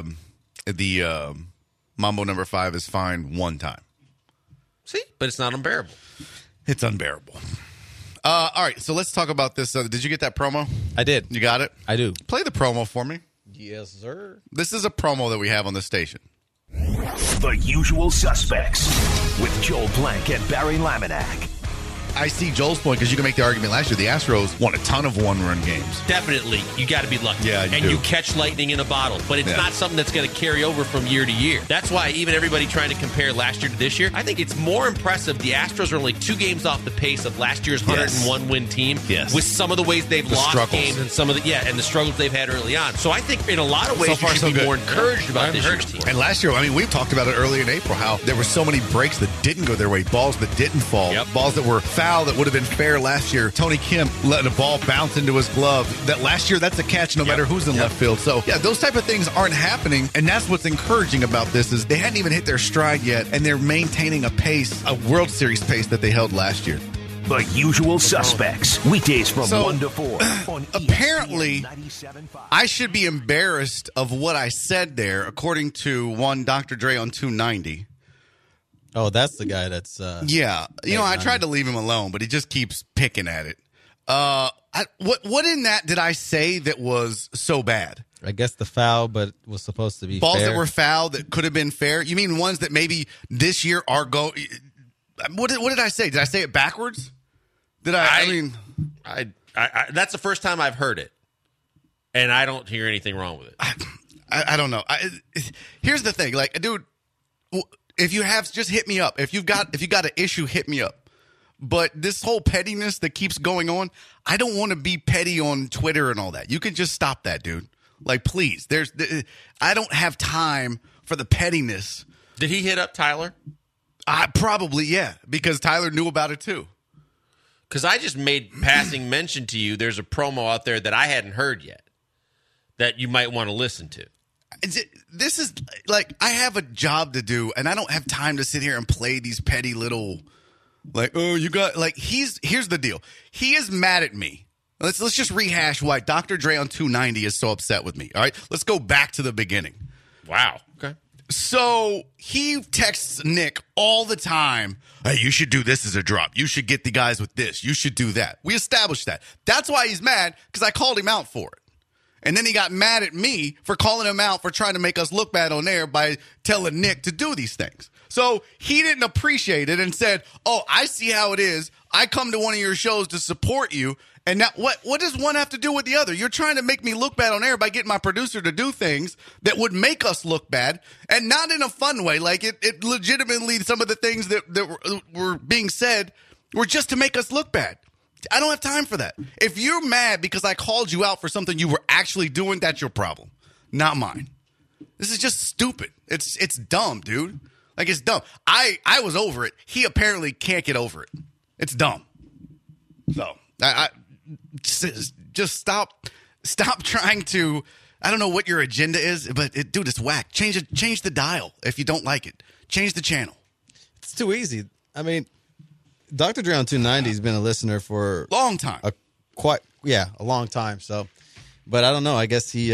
S6: the Mambo number 5 is fine one time.
S4: See? But it's not unbearable.
S6: It's unbearable. All right, so let's talk about this. Did you get that promo?
S5: I did.
S6: You got it?
S5: I do.
S6: Play the promo for me.
S5: Yes, sir.
S6: This is a promo that we have on the station.
S2: The Usual Suspects with Joel Blank and Barry Laminack.
S6: I see Joel's point because you can make the argument last year the Astros won a ton of one-run games.
S4: Definitely. You got to be lucky.
S6: Yeah, you
S4: and
S6: do.
S4: you catch lightning in a bottle. But it's not something that's going to carry over from year to year. That's why even everybody trying to compare last year to this year, I think it's more impressive. The Astros are only 2 games off the pace of last year's 101-win team.
S6: Yes.
S4: With some of the ways they've lost
S6: struggles.
S4: games and some of the and the struggles they've had early on. So I think in a lot of ways
S6: So far,
S4: you should
S6: so
S4: be
S6: good.
S4: more encouraged about this year's team.
S6: And last year, I mean, we talked about it early in April, how there were so many breaks that didn't go their way, balls that didn't fall, balls that were foul that would have been fair last year. Tony Kim letting a ball bounce into his glove. That last year, that's a catch no matter who's in left field. So, yeah, those type of things aren't happening, and that's what's encouraging about this is they hadn't even hit their stride yet, and they're maintaining a pace, a World Series pace that they held last year.
S2: The Usual Suspects. Weekdays from
S6: So,
S2: 1 to 4 on
S6: apparently,
S2: ESPN 97.5.
S6: I should be embarrassed of what I said there, according to one Dr. Dre on 290.
S5: Oh, that's the guy that's...
S6: Yeah. I tried to leave him alone, but he just keeps picking at it. What in that did I say that was so bad?
S5: I guess the foul, but was supposed to be
S6: Balls
S5: fair.
S6: that were foul that could have been fair? You mean ones that maybe this year are go? What did I say? Did I say it backwards? Did I mean...
S4: I that's the first time I've heard it. And I don't hear anything wrong with it.
S6: I don't know. Here's the thing. Like, dude, if you have, just hit me up. If you got an issue, hit me up. But this whole pettiness that keeps going on, I don't want to be petty on Twitter and all that. You can just stop that, dude. Like, please. I don't have time for the pettiness.
S4: Did he hit up Tyler?
S6: Probably, yeah, because Tyler knew about it too.
S4: Because I just made passing mention to you. There's a promo out there that I hadn't heard yet that you might want to listen to.
S6: This is like, I have a job to do, and I don't have time to sit here and play these petty little, like, oh, you got, like, here's the deal. He is mad at me. Let's just rehash why Dr. Dre on 290 is so upset with me. All right, let's go back to the beginning.
S4: Wow. Okay.
S6: So he texts Nick all the time, hey, you should do this as a drop. You should get the guys with this. You should do that. We established that. That's why he's mad, because I called him out for it. And then he got mad at me for calling him out for trying to make us look bad on air by telling Nick to do these things. So he didn't appreciate it and said, oh, I see how it is. I come to one of your shows to support you, and now what does one have to do with the other? You're trying to make me look bad on air by getting my producer to do things that would make us look bad, and not in a fun way. Like it legitimately, some of the things that were being said were just to make us look bad. I don't have time for that. If you're mad because I called you out for something you were actually doing, that's your problem, not mine. This is just stupid. It's dumb, dude. Like, it's dumb. I was over it. He apparently can't get over it. It's dumb. So I just stop trying to. I don't know what your agenda is, but dude, it's whack. Change the dial if you don't like it. Change the channel.
S5: It's too easy. I mean, Dr. Dre on 290 has been a listener for
S6: long time.
S5: A long time. So, but I don't know. I guess he.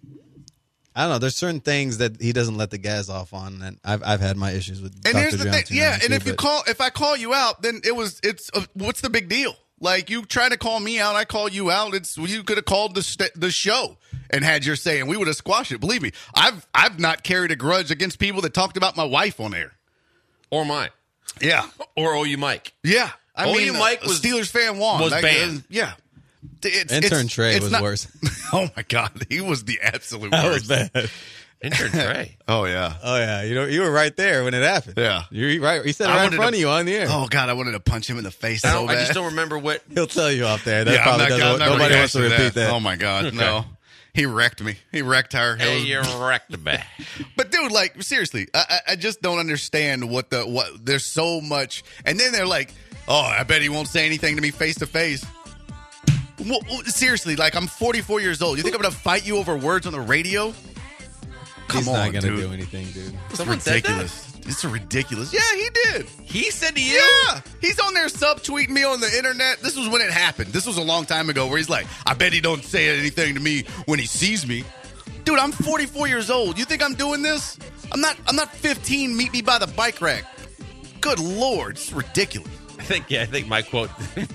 S5: I don't know. There's certain things that he doesn't let the gas off on, and I've had my issues with.
S6: And
S5: Dr.
S6: here's the
S5: Dre on
S6: thing,
S5: 290
S6: and if I call you out, then it's what's the big deal? Like, you try to call me out, I call you out. You could have called the show and had your say, and we would have squashed it. Believe me, I've not carried a grudge against people that talked about my wife on air
S4: Or mine.
S6: Yeah,
S4: Or OU Mike.
S6: yeah. I
S4: OU
S6: mean,
S4: Mike
S6: a Steelers fan
S4: was banned.
S6: Yeah.
S5: Intern Trey was worse.
S6: Oh my God, he was the absolute
S5: That
S6: worst.
S5: was bad.
S4: Intern Trey.
S6: Oh yeah.
S5: Oh yeah, you were right there when it happened.
S6: Yeah.
S5: You're right. He said it
S6: I
S5: right in
S6: wanted
S5: front
S6: to-
S5: of you on the air.
S6: Oh God, I wanted to punch him in the face
S4: I
S6: so bad.
S4: just don't remember what.
S5: He'll tell you off there. That
S6: Yeah,
S5: probably
S6: I'm not
S5: doesn't. Nobody wants to
S6: rehashing
S5: repeat that.
S6: Oh my God, no. He wrecked me. He wrecked her.
S4: Hey, you wrecked the bag.
S6: But dude, like, seriously, I just don't understand what there's so much. And then they're like, oh, I bet he won't say anything to me face to face. Well, seriously, like, I'm 44 years old. You think I'm going to fight you over words on the radio? Come
S5: He's
S6: on,
S5: not gonna
S6: dude.
S5: do anything, dude.
S6: It's
S4: Someone said that?
S6: ridiculous. It's ridiculous. Yeah, he did.
S4: He said to you?
S6: Yeah, he's on there subtweeting me on the internet. This was when it happened. This was a long time ago where he's like, I bet he don't say anything to me when he sees me. Dude, I'm 44 years old. You think I'm doing this? I'm not 15. Meet me by the bike rack. Good Lord, it's ridiculous.
S4: I think my quote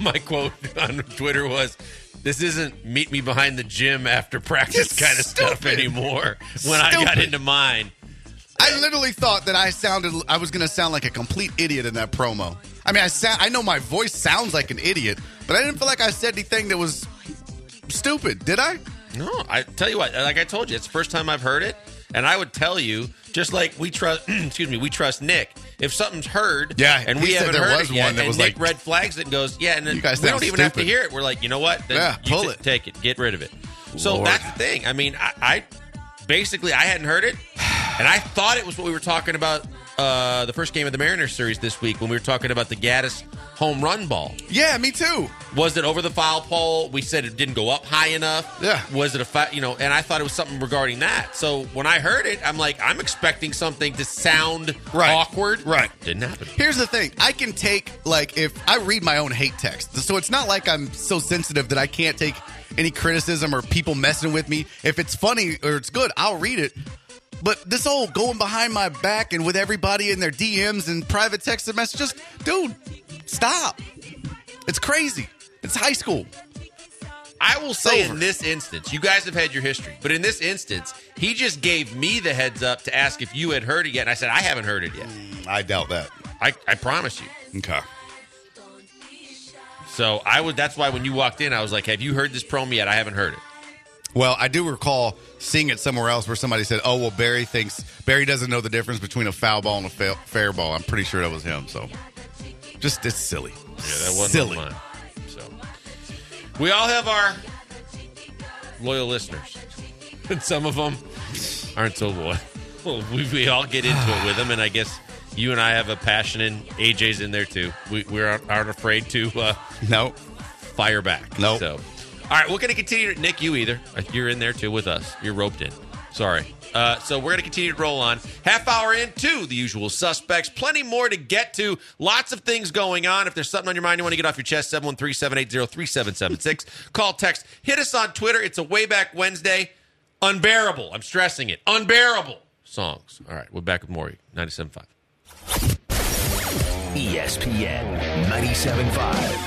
S4: on Twitter was, "This isn't meet me behind the gym after practice
S6: It's
S4: kind of stuff
S6: stupid.
S4: anymore." When I got into mine,
S6: I literally thought that I was going to sound like a complete idiot in that promo. I mean, I know my voice sounds like an idiot, but I didn't feel like I said anything that was stupid. Did I?
S4: no, I tell you what, like I told you, it's the first time I've heard it, and I would tell you, just like we trust, we trust Nick. If something's heard,
S6: Yeah,
S4: and
S6: he
S4: we
S6: said
S4: haven't
S6: there
S4: heard
S6: was
S4: it yet,
S6: one that
S4: and
S6: was
S4: Nick
S6: like,
S4: red flags it and goes, yeah, and then
S6: You guys
S4: we don't
S6: sound
S4: even have to
S6: stupid.
S4: hear it. We're like, you know what? Then
S6: Yeah,
S4: you
S6: pull it.
S4: take it, get rid of it. So
S6: Lord.
S4: that's the thing. I mean, I basically I hadn't heard it, and I thought it was what we were talking about the first game of the Mariners series this week when we were talking about the Gaddis home run ball.
S6: Yeah, me too.
S4: Was it over the foul pole? We said it didn't go up high enough.
S6: Yeah.
S4: Was it and I thought it was something regarding that. So when I heard it, I'm like, I'm expecting something to sound
S6: Right.
S4: awkward.
S6: Right.
S4: Didn't happen.
S6: Here's the thing. I can take, like, if I read my own hate text. So it's not like I'm so sensitive that I can't take any criticism or people messing with me. If it's funny or it's good, I'll read it. But this whole going behind my back and with everybody in their DMs and private text messages, dude, stop. It's crazy. It's high school.
S4: I will say
S6: over.
S4: in this instance, you guys have had your history, but in this instance, he just gave me the heads up to ask if you had heard it yet. And I said, I haven't heard it yet.
S6: I doubt that.
S4: I promise you.
S6: Okay.
S4: So that's why when you walked in, I was like, have you heard this promo yet? I haven't heard it.
S6: Well, I do recall seeing it somewhere else where somebody said, oh, well, Barry doesn't know the difference between a foul ball and a fair ball. I'm pretty sure that was him. So just, it's silly.
S4: Yeah, that wasn't
S6: silly.
S4: mine. So we all have our loyal listeners, and some of them aren't so loyal. Well, we all get into it with them, and I guess you and I have a passion, and AJ's in there too. We aren't afraid to
S6: No.
S4: fire back.
S6: Nope.
S4: So, all right, we're going to continue. Nick, you either. You're in there too with us. You're roped in. Sorry. So we're going to continue to roll on. Half hour into the usual suspects. Plenty more to get to. Lots of things going on. If there's something on your mind you want to get off your chest, 713-780-3776. Call, text. Hit us on Twitter. It's a Way Back Wednesday. Unbearable. I'm stressing it. Unbearable songs. All right, we're back with Maury, 97.5.
S2: ESPN 97.5.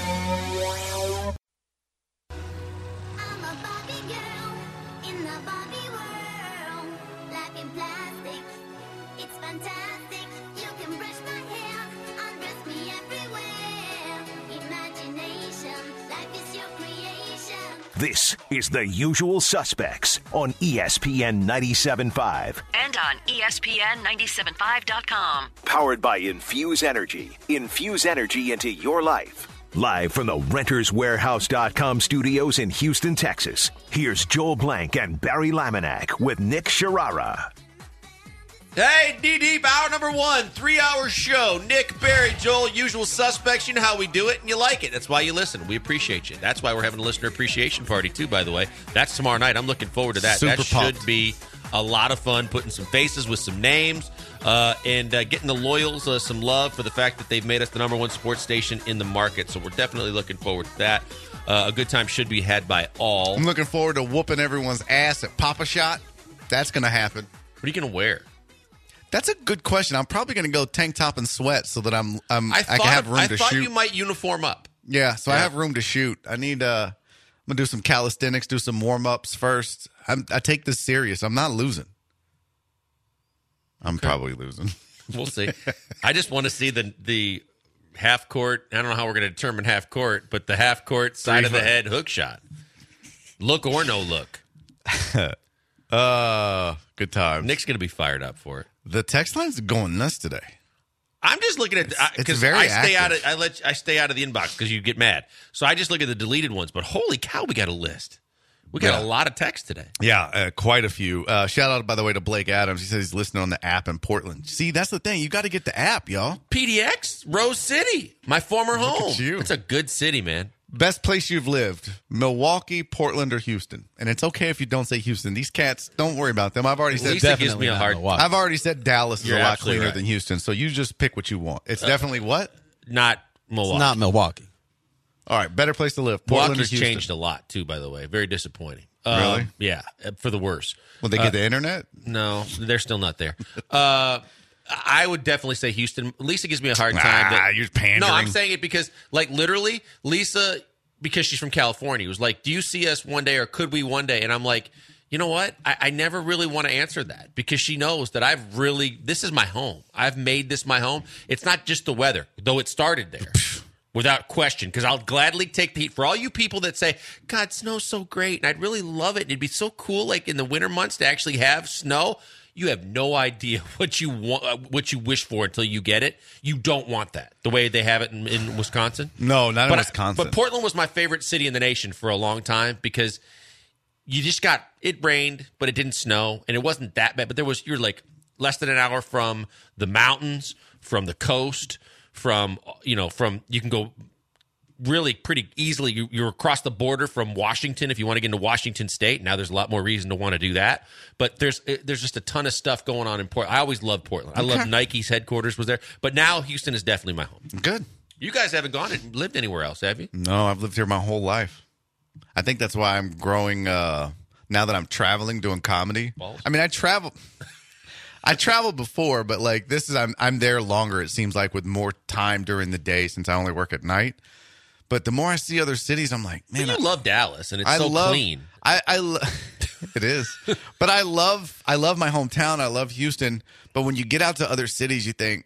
S3: I'm a Barbie girl in the Barbie world. Life in plastic, it's fantastic. You can brush my hair, undress me everywhere. Imagine
S2: This is The Usual Suspects on ESPN 97.5.
S7: And on ESPN975.com.
S2: Powered by Infuse Energy. Infuse energy into your life. Live from the RentersWarehouse.com studios in Houston, Texas. Here's Joel Blank and Barry Laminack with Nick Sharara.
S4: Hey, D-Deep, hour number 1, 3-hour show. Nick, Barry, Joel, Usual Suspects. You know how we do it, and you like it. That's why you listen. We appreciate you. That's why we're having a listener appreciation party, too, by the way. That's tomorrow night. I'm looking forward to that.
S6: Super
S4: that
S6: pumped.
S4: should be a lot of fun, putting some faces with some names, and getting the loyals some love for the fact that they've made us the number 1 sports station in the market. So we're definitely looking forward to that. A good time should be had by all.
S6: I'm looking forward to whooping everyone's ass at Papa Shot. That's going to happen.
S4: What are you going to wear?
S6: That's a good question. I'm probably going to go tank top and sweat so that I can have room to
S4: I thought
S6: shoot.
S4: you might uniform up.
S6: Yeah, so I
S4: Yeah.
S6: have room to shoot. I need I'm gonna do some calisthenics, do some warm ups first. I take this serious. I'm not losing. I'm probably losing.
S4: We'll see. I just want to see the half court. I don't know how we're going to determine half court, but the half court side of the head hook shot. Look or no look.
S6: Good time.
S4: Nick's going to be fired up for it.
S6: The text line's going nuts today.
S4: I'm just looking at because
S6: very
S4: I stay out of
S6: active.
S4: I stay out of the inbox because you get mad. So I just look at the deleted ones. But holy cow, we got a list. We got a lot of text today.
S6: Yeah, quite a few. Shout out, by the way, to Blake Adams. He says he's listening on the app in Portland. See, that's the thing. You got to get the app, y'all.
S4: PDX, Rose City, my former home.
S6: at you.
S4: It's a good city, man.
S6: Best place you've lived, Milwaukee, Portland, or Houston. And it's okay if you don't say Houston. These cats, don't worry about them. I've already said
S4: Lisa gives me a
S5: not
S4: hard.
S5: Milwaukee.
S6: I've already said Dallas is
S4: You're
S6: a lot
S4: absolutely
S6: cleaner
S4: right.
S6: than Houston. So you just pick what you want. It's definitely what?
S4: Not Milwaukee.
S5: It's not Milwaukee.
S6: All right, better place to live. Portland
S4: Milwaukee's
S6: or Houston?
S4: changed a lot too. By the way, very disappointing.
S6: Really?
S4: Yeah, for the worse.
S6: Will they get the internet?
S4: No, they're still not there. I would definitely say Houston. Lisa gives me a hard time.
S6: You're pandering.
S4: No, I'm saying it because, like, literally, Lisa, because she's from California, was like, do you see us one day or could we one day? And I'm like, you know what? I never really want to answer that because she knows that this is my home. I've made this my home. It's not just the weather, though it started there. Without question, because I'll gladly take the heat. For all you people that say, God, snow's so great, and I'd really love it, and it'd be so cool, like in the winter months, to actually have snow, you have no idea what you want, what you wish for until you get it. You don't want that, the way they have it in Wisconsin.
S6: No, not in Wisconsin.
S4: But Portland was my favorite city in the nation for a long time because you just it rained, but it didn't snow, and it wasn't that bad. But you're like less than an hour from the mountains, from the coast, from you can go really pretty easily. You're across the border from Washington if you want to get into Washington State. Now there's a lot more reason to want to do that. But there's just a ton of stuff going on in Portland. I always loved Portland. I love Nike's headquarters was there. But now Houston is definitely my home.
S6: Good.
S4: You guys haven't gone and lived anywhere else, have you?
S6: No, I've lived here my whole life. I think that's why I'm growing now that I'm traveling, doing comedy.
S4: Balls.
S6: I mean, I traveled before, but like this is I'm there longer, it seems like, with more time during the day since I only work at night. But the more I see other cities, I'm like, man,
S4: You love Dallas, and it's
S6: I
S4: so
S6: love,
S4: clean.
S6: It is. But I love my hometown. I love Houston. But when you get out to other cities, you think,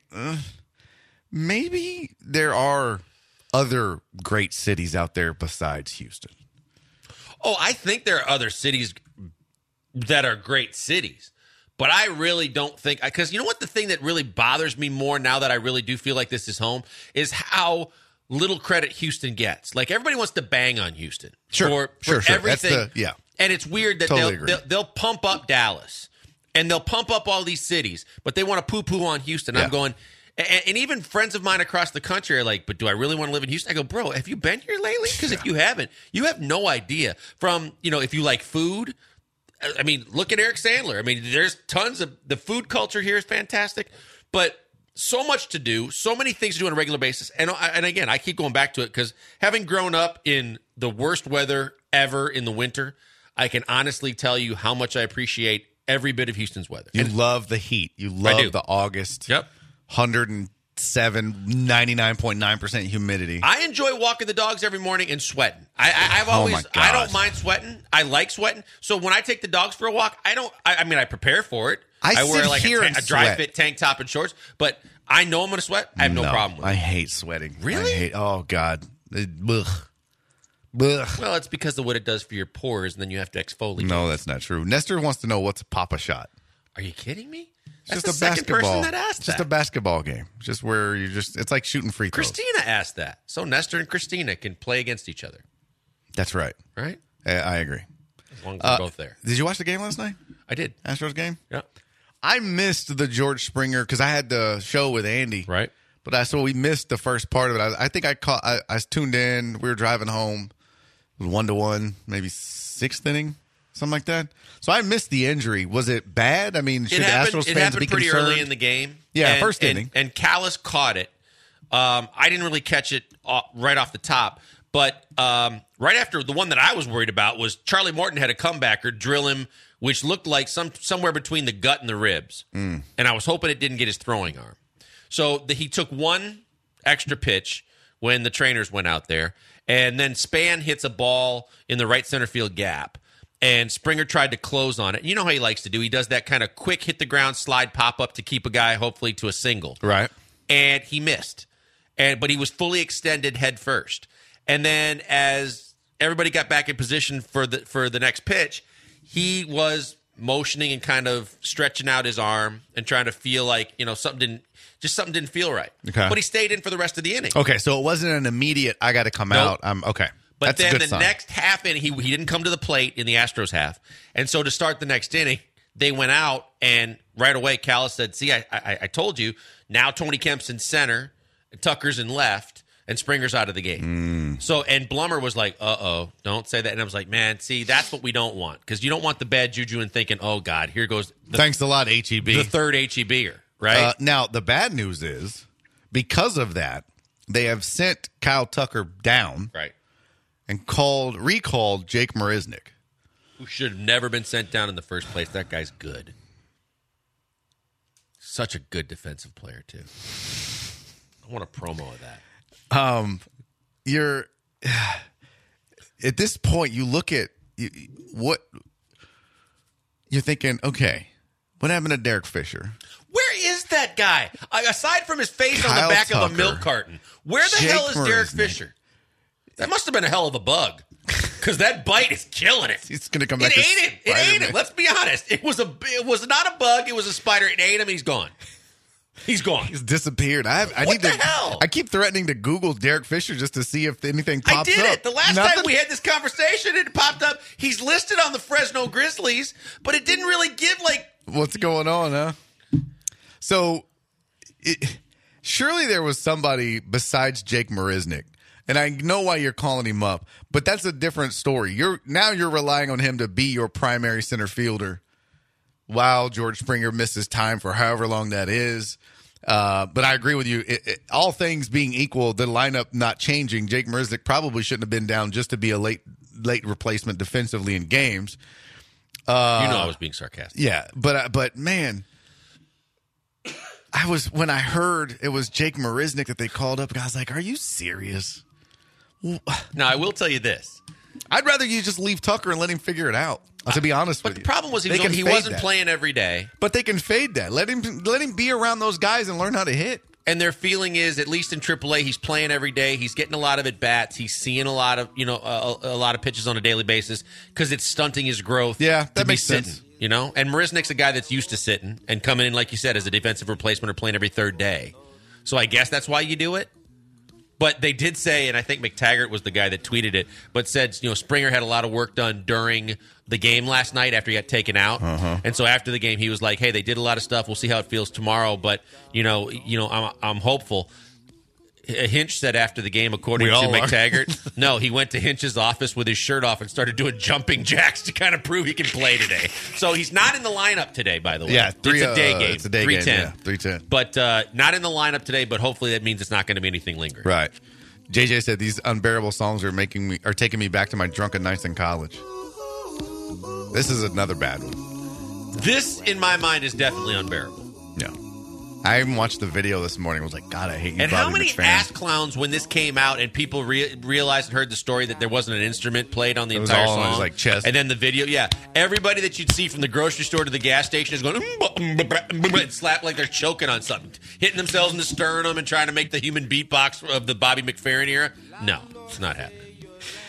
S6: maybe there are other great cities out there besides Houston.
S4: Oh, I think there are other cities that are great cities. But I really don't think – because you know what the thing that really bothers me more now that I really do feel like this is home is how little credit Houston gets. Like everybody wants to bang on Houston for everything.
S6: That's
S4: And it's weird that
S6: Totally
S4: they'll pump up Dallas and they'll pump up all these cities, but they want to poo-poo on Houston.
S6: Yeah.
S4: I'm going – and even friends of mine across the country are like, but do I really want to live in Houston? I go, bro, have you been here lately? Because if you haven't, you have no idea. From, if you like food – I mean, look at Eric Sandler. I mean, there's tons of the food culture here is fantastic, but so much to do, so many things to do on a regular basis. And again, I keep going back to it because having grown up in the worst weather ever in the winter, I can honestly tell you how much I appreciate every bit of Houston's weather.
S6: You love the heat. You love the August.
S4: Yep.
S6: 99.9% humidity.
S4: I enjoy walking the dogs every morning and sweating. I've always,
S6: my
S4: I
S6: God.
S4: don't mind sweating. I like sweating. So when I take the dogs for a walk, I mean, I prepare for it.
S6: I
S4: wear
S6: sit
S4: like
S6: here and
S4: a dry
S6: sweat.
S4: fit tank top and shorts, but I know I'm going to sweat. I have no problem with
S6: I
S4: it.
S6: hate sweating.
S4: Really?
S6: Oh, God. Ugh. Blech.
S4: Well, it's because of what it does for your pores, and then you have to exfoliate.
S6: No, that's not true. Nestor wants to know what's a Papa Shot.
S4: Are you kidding me?
S6: It's
S4: That's
S6: just
S4: the
S6: a
S4: second
S6: basketball.
S4: person that asked
S6: Just
S4: that.
S6: a basketball game. Just where you it's like shooting free throws.
S4: Christina asked that. So Nestor and Christina can play against each other,
S6: That's right.
S4: right?
S6: I agree.
S4: As long as they're both there.
S6: Did you watch the game last night?
S4: I did.
S6: Astros game?
S4: Yeah.
S6: I missed the George Springer because I had the show with Andy.
S4: Right.
S6: But so we missed the first part of it. I think I tuned in. We were driving home. It was 1-1, maybe sixth inning, something like that. So I missed the injury. Was it bad? I mean, should Astros
S4: It
S6: fans
S4: happened
S6: be
S4: pretty
S6: concerned?
S4: early in the game.
S6: Yeah, first inning.
S4: And Callis caught it. I didn't really catch it right off the top. But right after the one that I was worried about was Charlie Morton had a comebacker drill him, which looked like somewhere between the gut and the ribs. And I was hoping it didn't get his throwing arm. So he took one extra pitch when the trainers went out there. And then Span hits a ball in the right center field gap. And Springer tried to close on it. You know how he likes to do. He does that kind of quick hit the ground slide pop up to keep a guy hopefully to a single.
S6: Right.
S4: And he missed. But he was fully extended head first. And then as everybody got back in position for the next pitch, he was motioning and kind of stretching out his arm and trying to feel like, something didn't feel right.
S6: Okay.
S4: But he stayed in for the rest of the inning.
S6: Okay, so it wasn't an immediate, I got to come out. Okay.
S4: But
S6: That's a
S4: then
S6: good
S4: the
S6: sign.
S4: next half inning, he didn't come to the plate in the Astros half. And so to start the next inning, they went out, and right away Callis said, see, I told you, now Tony Kemp's in center, Tucker's in left, and Springer's out of the game. So, and Blummer was like, uh-oh, don't say that. And I was like, man, see, that's what we don't want. Because you don't want the bad juju and thinking, oh, God, here goes
S6: Thanks a lot, HEB.
S4: the third HEBer, right?
S6: Now, the bad news is, because of that, they have sent Kyle Tucker down
S4: right.
S6: and recalled Jake Marisnick.
S4: Who should have never been sent down in the first place. That guy's good. Such a good defensive player, too. I want a promo of that.
S6: You're at this point, you look at what you're thinking, okay, what happened to Derek Fisher?
S4: Where is that guy? Aside from his face on
S6: Kyle
S4: the back
S6: Tucker,
S4: of a milk carton, where the
S6: Jake
S4: hell is Derek
S6: Marisnick.
S4: Fisher? That must have been a hell of a bug. Because that bite is killing it.
S6: He's going to come back.
S4: It
S6: to
S4: ate him. It ate
S6: Spider-Man.
S4: him. Let's be honest. It was not a bug. It was a spider. It ate him. He's gone. He's gone.
S6: He's disappeared. I
S4: What
S6: need
S4: the
S6: to.
S4: hell?
S6: I keep threatening to Google Derek Fisher just to see if anything
S4: I
S6: pops
S4: did
S6: up.
S4: it. The last
S6: Nothing?
S4: time we had this conversation, it popped up. He's listed on the Fresno Grizzlies, but it didn't really give
S6: What's going on, huh? So, surely there was somebody besides Jake Marisnick, and I know why you're calling him up, but that's a different story. You're relying on him to be your primary center fielder while George Springer misses time for however long that is. But I agree with you. All things being equal, the lineup not changing, Jake Marisnick probably shouldn't have been down just to be a late replacement defensively in games.
S4: I was being sarcastic.
S6: Yeah, but man, when I heard it was Jake Marisnick that they called up, I was like, "Are you serious?"
S4: Now, I will tell you this.
S6: I'd rather you just leave Tucker and let him figure it out. To be honest
S4: But
S6: with
S4: the
S6: you,
S4: problem was
S6: They can
S4: he
S6: fade
S4: wasn't
S6: that.
S4: playing every day.
S6: But they can fade that. Let him be around those guys and learn how to hit.
S4: And their feeling is, at least in AAA, he's playing every day. He's getting a lot of at bats. He's seeing a lot of a lot of pitches on a daily basis because it's stunting his growth.
S6: Yeah,
S4: to
S6: that
S4: be
S6: makes
S4: sitting,
S6: sense.
S4: And Marisnick's a guy that's used to sitting and coming in, like you said, as a defensive replacement or playing every third day. So I guess that's why you do it. But they did say, and I think McTaggart was the guy that tweeted it, but said, Springer had a lot of work done during the game last night after he got taken out. And so after the game, he was like, hey, they did a lot of stuff. We'll see how it feels tomorrow. But, I'm hopeful. Hinch said after the game, according
S6: We
S4: to
S6: all are.
S4: McTaggart, no, he went to Hinch's office with his shirt off and started doing jumping jacks to kind of prove he can play today. So he's not in the lineup today, by the way.
S6: Yeah,
S4: it's a day game.
S6: It's a day game.
S4: 3:10.
S6: Yeah, 3:10.
S4: But not in the lineup today, but hopefully that means it's not going to be anything lingering.
S6: Right. JJ said these unbearable songs are taking me back to my drunken nights in college. This is another bad one.
S4: This, in my mind, is definitely unbearable.
S6: Yeah. I even watched the video this morning. I was like, God, I hate you,
S4: And
S6: Bobby
S4: how many
S6: McFerrin.
S4: ass clowns, when this came out and people realized and heard the story that there wasn't an instrument played on the
S6: It was
S4: entire
S6: all on
S4: song?
S6: his, like, chest.
S4: And then the video, yeah. Everybody that you'd see from the grocery store to the gas station is going, and slap like they're choking on something, hitting themselves in the sternum and trying to make the human beatbox of the Bobby McFerrin era. No, it's not happening.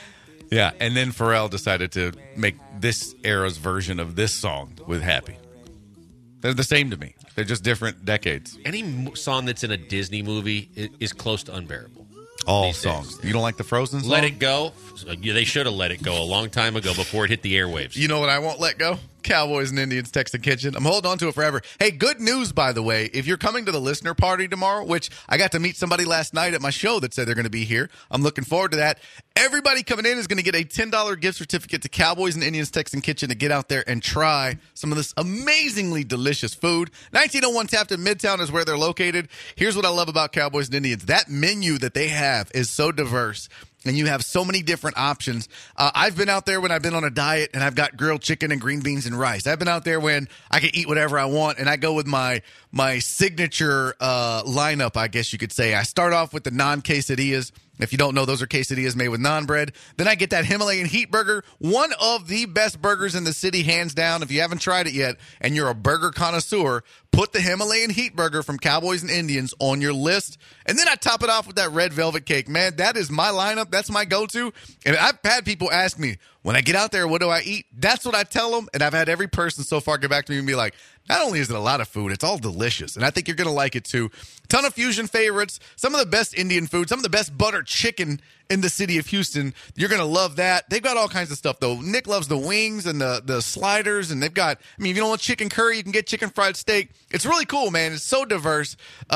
S6: Yeah, and then Pharrell decided to make this era's version of this song with Happy. They're the same to me. They're just different decades.
S4: Any song that's in a Disney movie is close to unbearable.
S6: All
S4: These
S6: songs.
S4: days.
S6: You don't like the Frozen song?
S4: Let It Go. Yeah, they should have let it go a long time ago before it hit the airwaves.
S6: You know what I won't let go? Cowboys and Indians Texan Kitchen. I'm holding on to it forever. Hey, good news, by the way. If you're coming to the listener party tomorrow, which I got to meet somebody last night at my show that said they're going to be here. I'm looking forward to that. Everybody coming in is going to get a $10 gift certificate to Cowboys and Indians Texan Kitchen to get out there and try some of this amazingly delicious food. 1901 Taft in Midtown is where they're located. Here's what I love about Cowboys and Indians. That menu that they have is so diverse. And you have so many different options. I've been out there when I've been on a diet and I've got grilled chicken and green beans and rice. I've been out there when I can eat whatever I want, and I go with my signature lineup, I guess you could say. I start off with the non-quesadillas. If you don't know, those are quesadillas made with naan bread. Then I get that Himalayan heat burger, one of the best burgers in the city, hands down. If you haven't tried it yet and you're a burger connoisseur, put the Himalayan heat burger from Cowboys and Indians on your list. And then I top it off with that red velvet cake. Man, that is my lineup. That's my go-to. And I've had people ask me, when I get out there, what do I eat? That's what I tell them. And I've had every person so far get back to me and be like, not only is it a lot of food, it's all delicious. And I think you're going to like it too. Ton of fusion favorites, some of the best Indian food, some of the best butter chicken in the city of Houston. You're going to love that. They've got all kinds of stuff, though. Nick loves the wings and the sliders, and they've got, I mean, if you don't want chicken curry, you can get chicken fried steak. It's really cool, man. It's so diverse.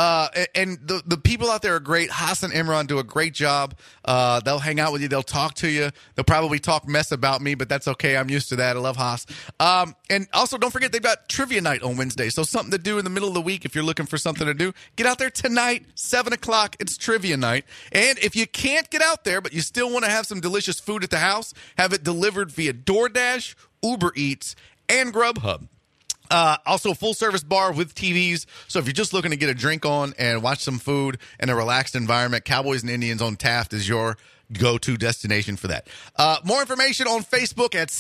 S6: And the people out there are great. Haas and Imran do a great job. They'll hang out with you. They'll talk to you. They'll probably talk mess about me, but that's okay. I'm used to that. I love Haas. And also, don't forget, they've got trivia night on Wednesday. So something to do in the middle of the week if you're looking for something to do. Get out there tonight, 7 o'clock. It's trivia night. And if you can't get out there, but you still want to have some delicious food at the house, have it delivered via DoorDash, Uber Eats, and Grubhub. Also, a full-service bar with TVs. So if you're just looking to get a drink on and watch some food in a relaxed environment, Cowboys and Indians on Taft is your go-to destination for that. More information on Facebook at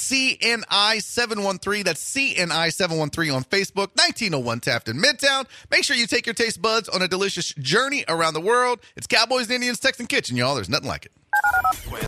S6: CNI713. That's CNI713 on Facebook. 1901 Taft in Midtown. Make sure you take your taste buds on a delicious journey around the world. It's Cowboys and Indians Texan Kitchen, y'all. There's nothing like it.